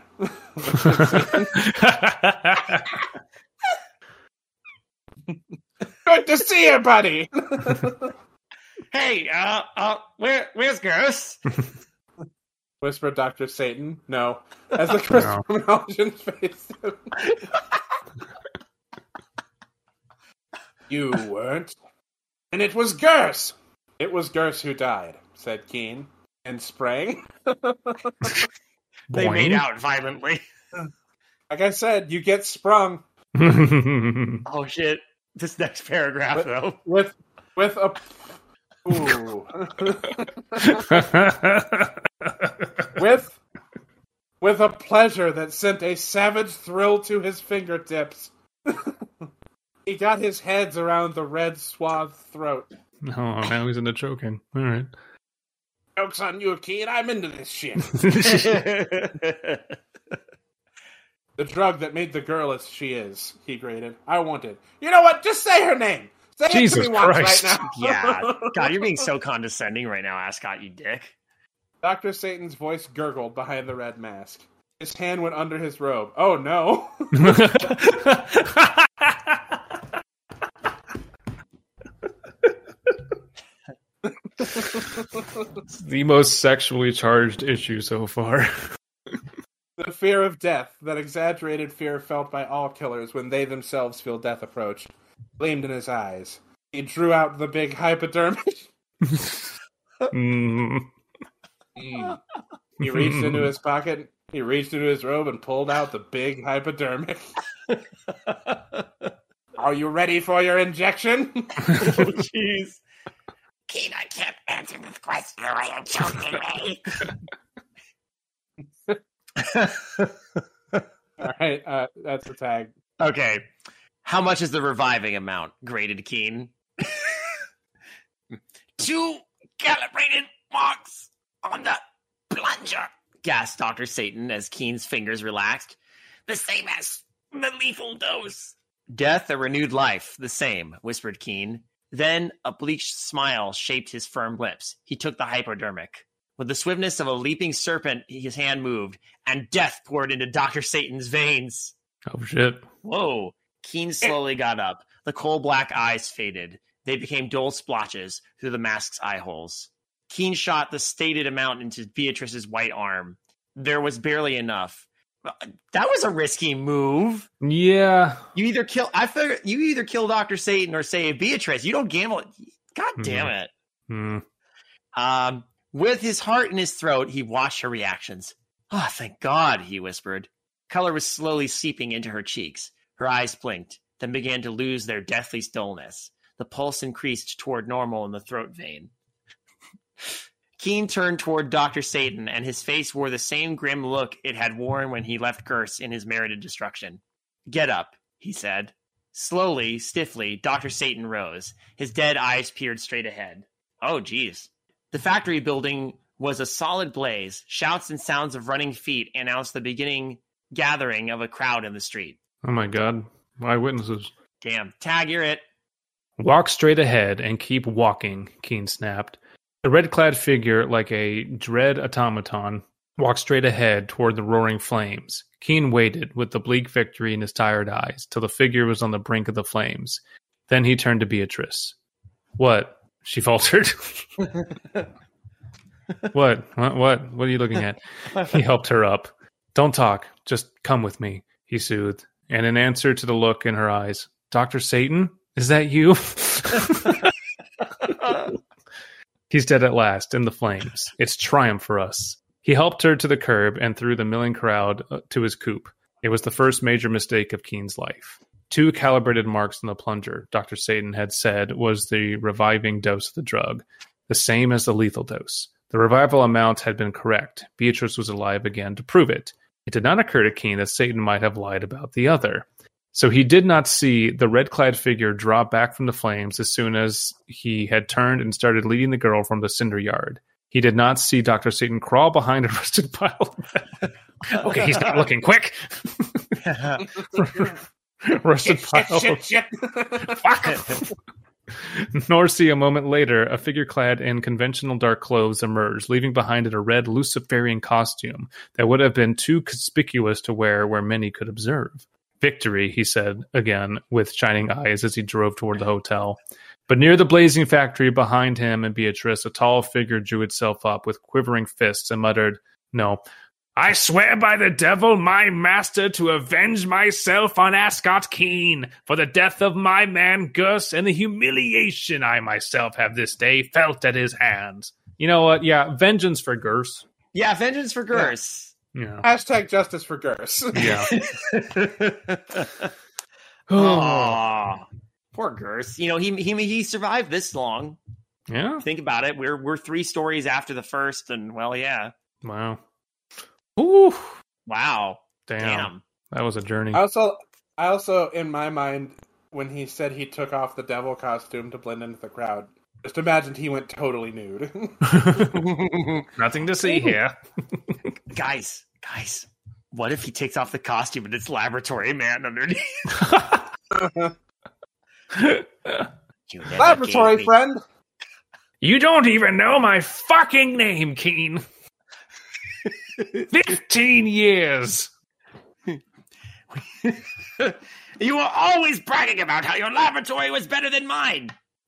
Good to see you, buddy! Hey, uh, uh, where, where's Ghost? Whispered Doctor Satan. No. As the crystal Melgen faced him. You weren't. And it was Gers! It was Gers who died, said Keen, and sprang. They made out violently. Like I said, you get sprung. Oh shit! This next paragraph, With- though. With with a... Ooh. with, with a pleasure that sent a savage thrill to his fingertips. He got his heads around the red swathed throat. Oh, now he's into choking. All right. Joke's on you, Keen. I'm into this shit. The drug that made the girl as she is, he grated. I want it. You know what? Just say her name. Say Jesus it to me once Christ. right now. Yeah. God, you're being so condescending right now, Ascot, you dick. Doctor Satan's voice gurgled behind the red mask. His hand went under his robe. Oh, no. It's the most sexually charged issue so far. The fear of death, that exaggerated fear felt by all killers when they themselves feel death approach, gleamed in his eyes. He drew out the big hypodermic. Mm. Mm. He reached into his pocket, he reached into his robe and pulled out the big hypodermic. Are you ready for your injection? Jeez. Keen, I can't answer this question or I am choking me. All right, uh, that's the tag. Okay. How much is the reviving amount? Graded Keen. Two calibrated marks on the plunger. Gasped Doctor Satan as Keen's fingers relaxed. The same as the lethal dose. Death or renewed life, the same, whispered Keen. Then a bleached smile shaped his firm lips. He took the hypodermic. With the swiftness of a leaping serpent, his hand moved, and death poured into Doctor Satan's veins. Oh, shit. Whoa. Keen slowly got up. The coal-black eyes faded. They became dull splotches through the mask's eye holes. Keen shot the stated amount into Beatrice's white arm. There was barely enough. That was a risky move. Yeah. You either kill I figure you either kill Doctor Satan or save Beatrice. You don't gamble. God damn it. Mm. Um, with his heart in his throat, he watched her reactions. Oh, thank God, he whispered. Color was slowly seeping into her cheeks. Her eyes blinked, then began to lose their deathly dullness. The pulse increased toward normal in the throat vein. Keen turned toward Doctor Satan, and his face wore the same grim look it had worn when he left Gers in his merited destruction. Get up, he said. Slowly, stiffly, Doctor Satan rose. His dead eyes peered straight ahead. Oh, geez. The factory building was a solid blaze. Shouts and sounds of running feet announced the beginning gathering of a crowd in the street. Oh, my God. Eyewitnesses. Damn. Tag, you're it. Walk straight ahead and keep walking, Keen snapped. The red-clad figure, like a dread automaton, walked straight ahead toward the roaring flames. Keen waited, with the bleak victory in his tired eyes, till the figure was on the brink of the flames. Then he turned to Beatrice. What? She faltered. What? What? What? What are you looking at? He helped her up. Don't talk. Just come with me, he soothed. And in answer to the look in her eyes, Doctor Satan? Is that you? He's dead at last, in the flames. It's triumph for us. He helped her to the curb and through the milling crowd to his coupe. It was the first major mistake of Keen's life. Two calibrated marks on the plunger, Doctor Satan had said, was the reviving dose of the drug, the same as the lethal dose. The revival amount had been correct. Beatrice was alive again to prove it. It did not occur to Keen that Satan might have lied about the other. So he did not see the red-clad figure draw back from the flames as soon as he had turned and started leading the girl from the cinder yard. He did not see Doctor Satan crawl behind a rusted pile. Okay, he's not looking quick. Rusted pile. Shit, shit, shit. Fuck. Nor see a moment later a figure clad in conventional dark clothes emerge, leaving behind it a red Luciferian costume that would have been too conspicuous to wear where many could observe. Victory, he said again, with shining eyes as he drove toward the hotel. But near the blazing factory behind him and Beatrice, a tall figure drew itself up with quivering fists and muttered, "No, I swear by the devil, my master, to avenge myself on Ascot Keen for the death of my man Gus and the humiliation I myself have this day felt at his hands." You know what? Yeah, vengeance for Gus. Yeah, vengeance for Gers. Yeah. Hashtag justice for Gers. Yeah. Aw, poor Gers. You know, he he he survived this long. Yeah. Think about it. We're we're three stories after the first, and well, yeah. Wow. Ooh. Wow. Damn. Damn. That was a journey. I also, I also, in my mind, when he said he took off the devil costume to blend into the crowd, just imagined he went totally nude. Nothing to see here. Guys, guys, what if he takes off the costume and it's Laboratory Man underneath? You never Laboratory gave me- friend. You don't even know my fucking name, Keen. Fifteen years. You were always bragging about how your laboratory was better than mine.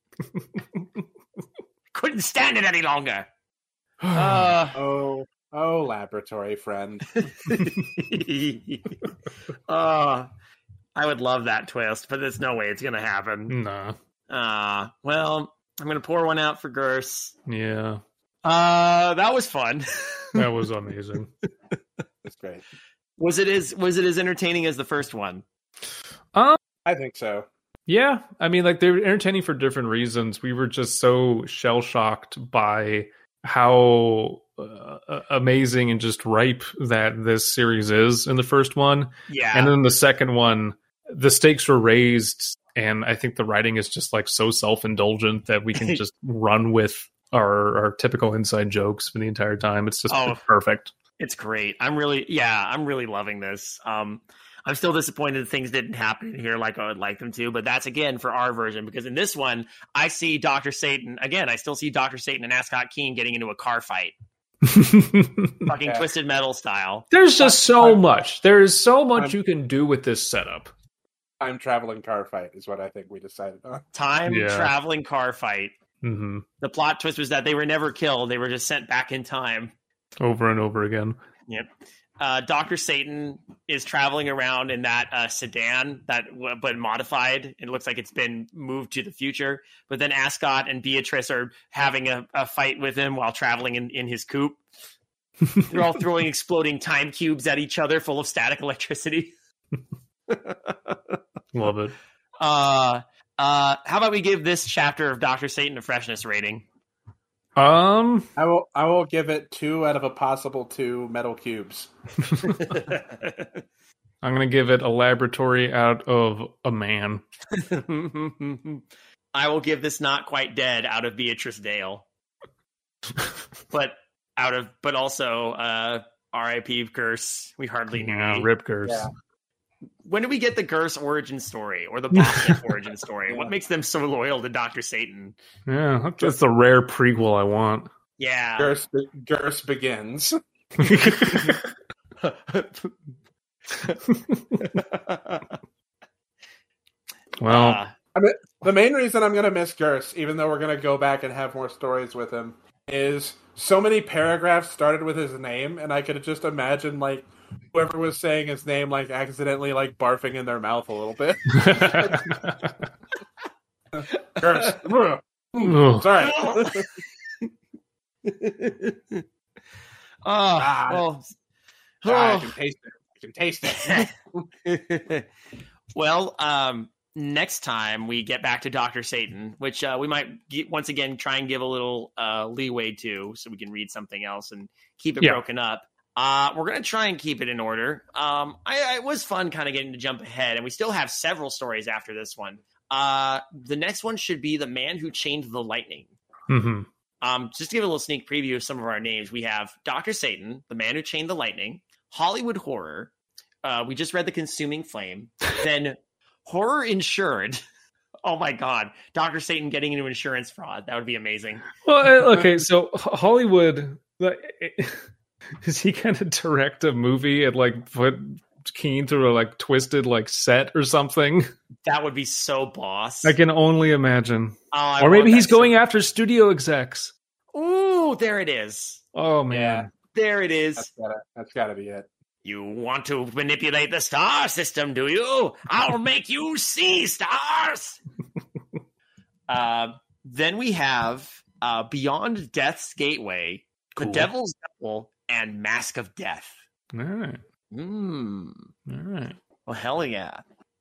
Couldn't stand it any longer. Uh, Oh, oh, laboratory friend. uh, I would love that twist, but there's no way it's going to happen. Nah. Uh, well, I'm going to pour one out for Gers. Yeah. Uh, that was fun. That was amazing. It's great. Was it as was it as entertaining as the first one? Um, I think so. yeah. I mean, like, they were entertaining for different reasons. We were just so shell-shocked by how uh, amazing and just ripe that this series is in the first one. Yeah. And then the second one, the stakes were raised, and I think the writing is just like so self-indulgent that we can just run with our, our typical inside jokes for the entire time. It's just Oh. perfect. It's great. I'm really, yeah, I'm really loving this. Um, I'm still disappointed that things didn't happen here like I would like them to, but that's again for our version, because in this one, I see Doctor Satan, again, I still see Doctor Satan and Ascot Keen getting into a car fight. Fucking Yeah. Twisted Metal style. There's just so I'm- much. There is so much I'm- you can do with this setup. Time traveling car fight is what I think we decided on. Time Yeah. traveling car fight. hmm The plot twist was that they were never killed. They were just sent back in time. Over and over again. Yep. Uh, Doctor Satan is traveling around in that uh, sedan that, w- but modified. It looks like it's been moved to the future. But then Ascot and Beatrice are having a, a fight with him while traveling in, in his coupe. They're all throwing exploding time cubes at each other, full of static electricity. Love it. Uh, uh, how about we give this chapter of Doctor Satan a freshness rating? Um, I will. I will give it two out of a possible two metal cubes. I'm gonna give it a laboratory out of a man. I will give this Not Quite Dead out of Beatrice Dale. But out of, but also uh, R I P Curse. We hardly knew. Yeah, you. Rip Curse. Yeah. When do we get the Curse origin story or the Boston origin story? Yeah. What makes them so loyal to Doctor Satan? Yeah, that's the rare prequel I want. Yeah. Gers, Gers begins. Well, Uh, I mean, the main reason I'm going to miss Gers, even though we're going to go back and have more stories with him, is so many paragraphs started with his name, and I could just imagine, like, whoever was saying his name, like, accidentally, like, barfing in their mouth a little bit. Gers. Ugh. Sorry. oh, Ah, well, Ah, I oh. can taste it. I can taste it. Well, um, next time we get back to Doctor Satan, which uh, we might get, once again try and give a little uh, leeway to, so we can read something else and keep it Yeah. broken up. Uh, we're going to try and keep it in order. Um, I, I, it was fun kind of getting to jump ahead, and we still have several stories after this one. Uh, the next one should be The Man Who Chained the Lightning. Mm-hmm. Um, just to give a little sneak preview of some of our names, we have Doctor Satan, The Man Who Chained the Lightning, Hollywood Horror. Uh, we just read The Consuming Flame. Then Horror Insured. Oh my God. Doctor Satan getting into insurance fraud. That would be amazing. Well, uh, okay, so Hollywood, like, is he going to direct a movie and like put Keen through a like twisted like set or something? That would be so boss. I can only imagine. Oh, I Or maybe want he's that so- going after studio execs. Ooh, there it is. Oh man. Yeah. There it is. That's gotta, that's gotta be it. You want to manipulate the star system, do you? I'll make you see stars. uh, then we have uh, Beyond Death's Gateway, Cool. The Devil's Temple, and Mask of Death. All right. Mm. All right. Well, hell yeah.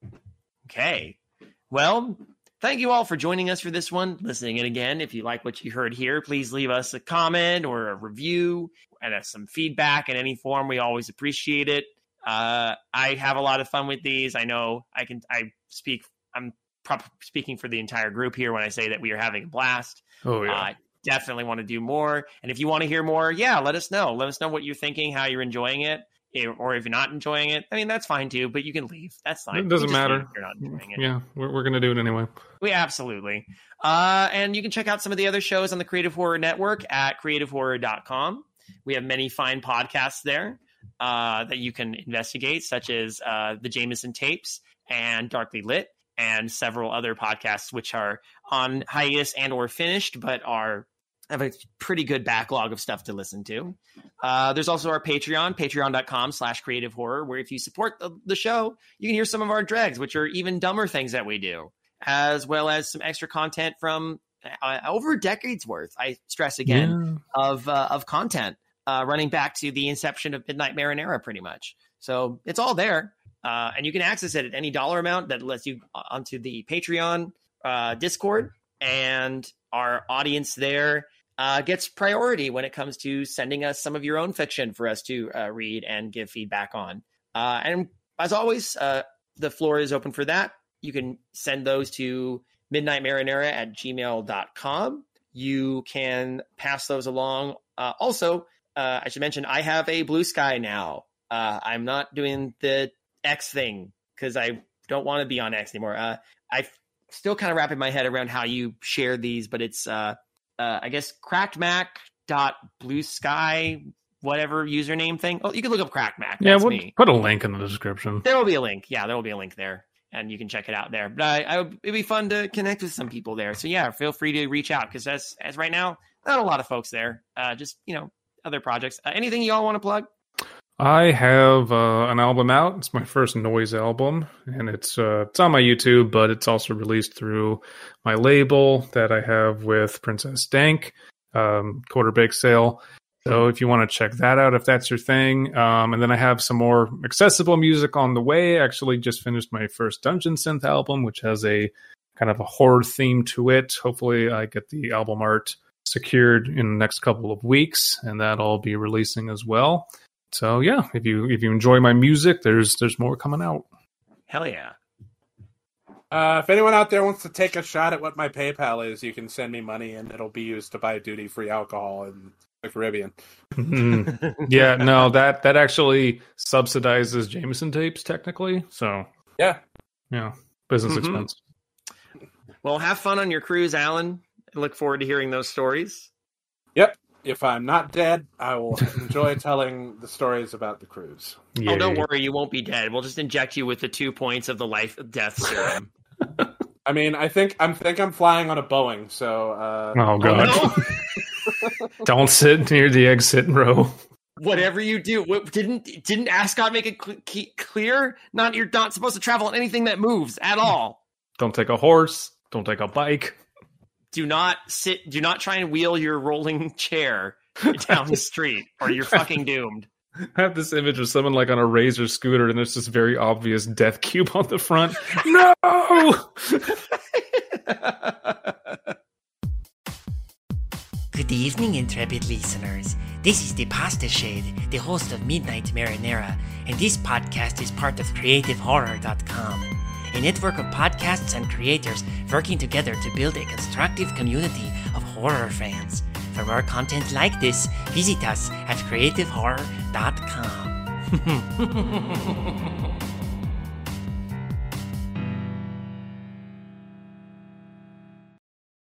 Okay. Well, thank you all for joining us for this one. Listening in again. If you like what you heard here, please leave us a comment or a review and uh, some feedback in any form. We always appreciate it. Uh, I have a lot of fun with these. I know I can. I speak. I'm probably speaking for the entire group here when I say that we are having a blast. Oh yeah. I definitely want to do more. And if you want to hear more, yeah, let us know. Let us know what you're thinking, how you're enjoying it. Or if you're not enjoying it, I mean, that's fine too, but you can leave. That's fine. It doesn't You just matter. leave if you're not enjoying it. Yeah, we're we're gonna do it anyway. We absolutely. Uh, and you can check out some of the other shows on the Creative Horror Network at creative horror dot com. We have many fine podcasts there uh, that you can investigate, such as uh, the Jameson Tapes and Darkly Lit, and several other podcasts which are on hiatus and or finished, but are have a pretty good backlog of stuff to listen to. Uh, there's also our Patreon, patreon dot com slash creative horror, where if you support the, the show, you can hear some of our dregs, which are even dumber things that we do, as well as some extra content from uh, over a decade's worth, I stress again, of uh, of content uh, running back to the inception of Midnight Marinera, pretty much. So it's all there. Uh, and you can access it at any dollar amount that lets you onto the Patreon uh, Discord, and our audience there uh, gets priority when it comes to sending us some of your own fiction for us to uh, read and give feedback on. Uh, and as always, uh, the floor is open for that. You can send those to midnight marinera at gmail dot com. You can pass those along. Uh, also, uh, I should mention, I have a Blue Sky now. Uh, I'm not doing the X thing because I don't want to be on X anymore. Uh, I still kind of wrapping my head around how you share these, but it's, uh, uh, I guess, crackmac.bluesky, whatever username thing. Oh, you can look up crackmac. Yeah, That's we'll me. put a link in the description. There will be a link. Yeah, there will be a link there, and you can check it out there. But I, I would, it'd be fun to connect with some people there. So yeah, feel free to reach out, because as as right now, not a lot of folks there. Uh, just you know, other projects. Uh, anything you all want to plug? I have uh, an album out. It's my first noise album, and it's uh, it's on my YouTube, but it's also released through my label that I have with Princess Dank, um, Quarter Bake Sale. So if you want to check that out, if that's your thing. Um, and then I have some more accessible music on the way. I actually just finished my first Dungeon Synth album, which has a kind of a horror theme to it. Hopefully I get the album art secured in the next couple of weeks, and that'll be releasing as well. So yeah, if you if you enjoy my music, there's there's more coming out. Hell yeah. Uh, if anyone out there wants to take a shot at what my PayPal is, you can send me money, and it'll be used to buy duty-free alcohol in the Caribbean. Mm. Yeah, no, that that actually subsidizes Jameson Tapes technically. So Yeah. yeah, business Mhm. expense. Well, have fun on your cruise, Alan. I look forward to hearing those stories. Yep. If I'm not dead, I will enjoy telling the stories about the cruise. Oh, don't Yay. worry, you won't be dead. We'll just inject you with the two points of the life death serum. I mean, I think I'm think I'm flying on a Boeing, so uh, Oh god! no. Don't sit near the exit row. Whatever you do, what, didn't didn't Ascot make it cl- ke- clear? Not you're not supposed to travel on anything that moves at all. Don't take a horse. Don't take a bike. do not sit. Do not try and wheel your rolling chair down the street, or you're fucking doomed. I have this image of someone like on a Razor scooter, and there's this very obvious death cube on the front. No! Good evening, intrepid listeners. This is the Pasta Shade, the host of Midnight Marinara, and this podcast is part of creative horror dot com, a network of podcasts and creators working together to build a constructive community of horror fans. For more content like this, visit us at creative horror dot com.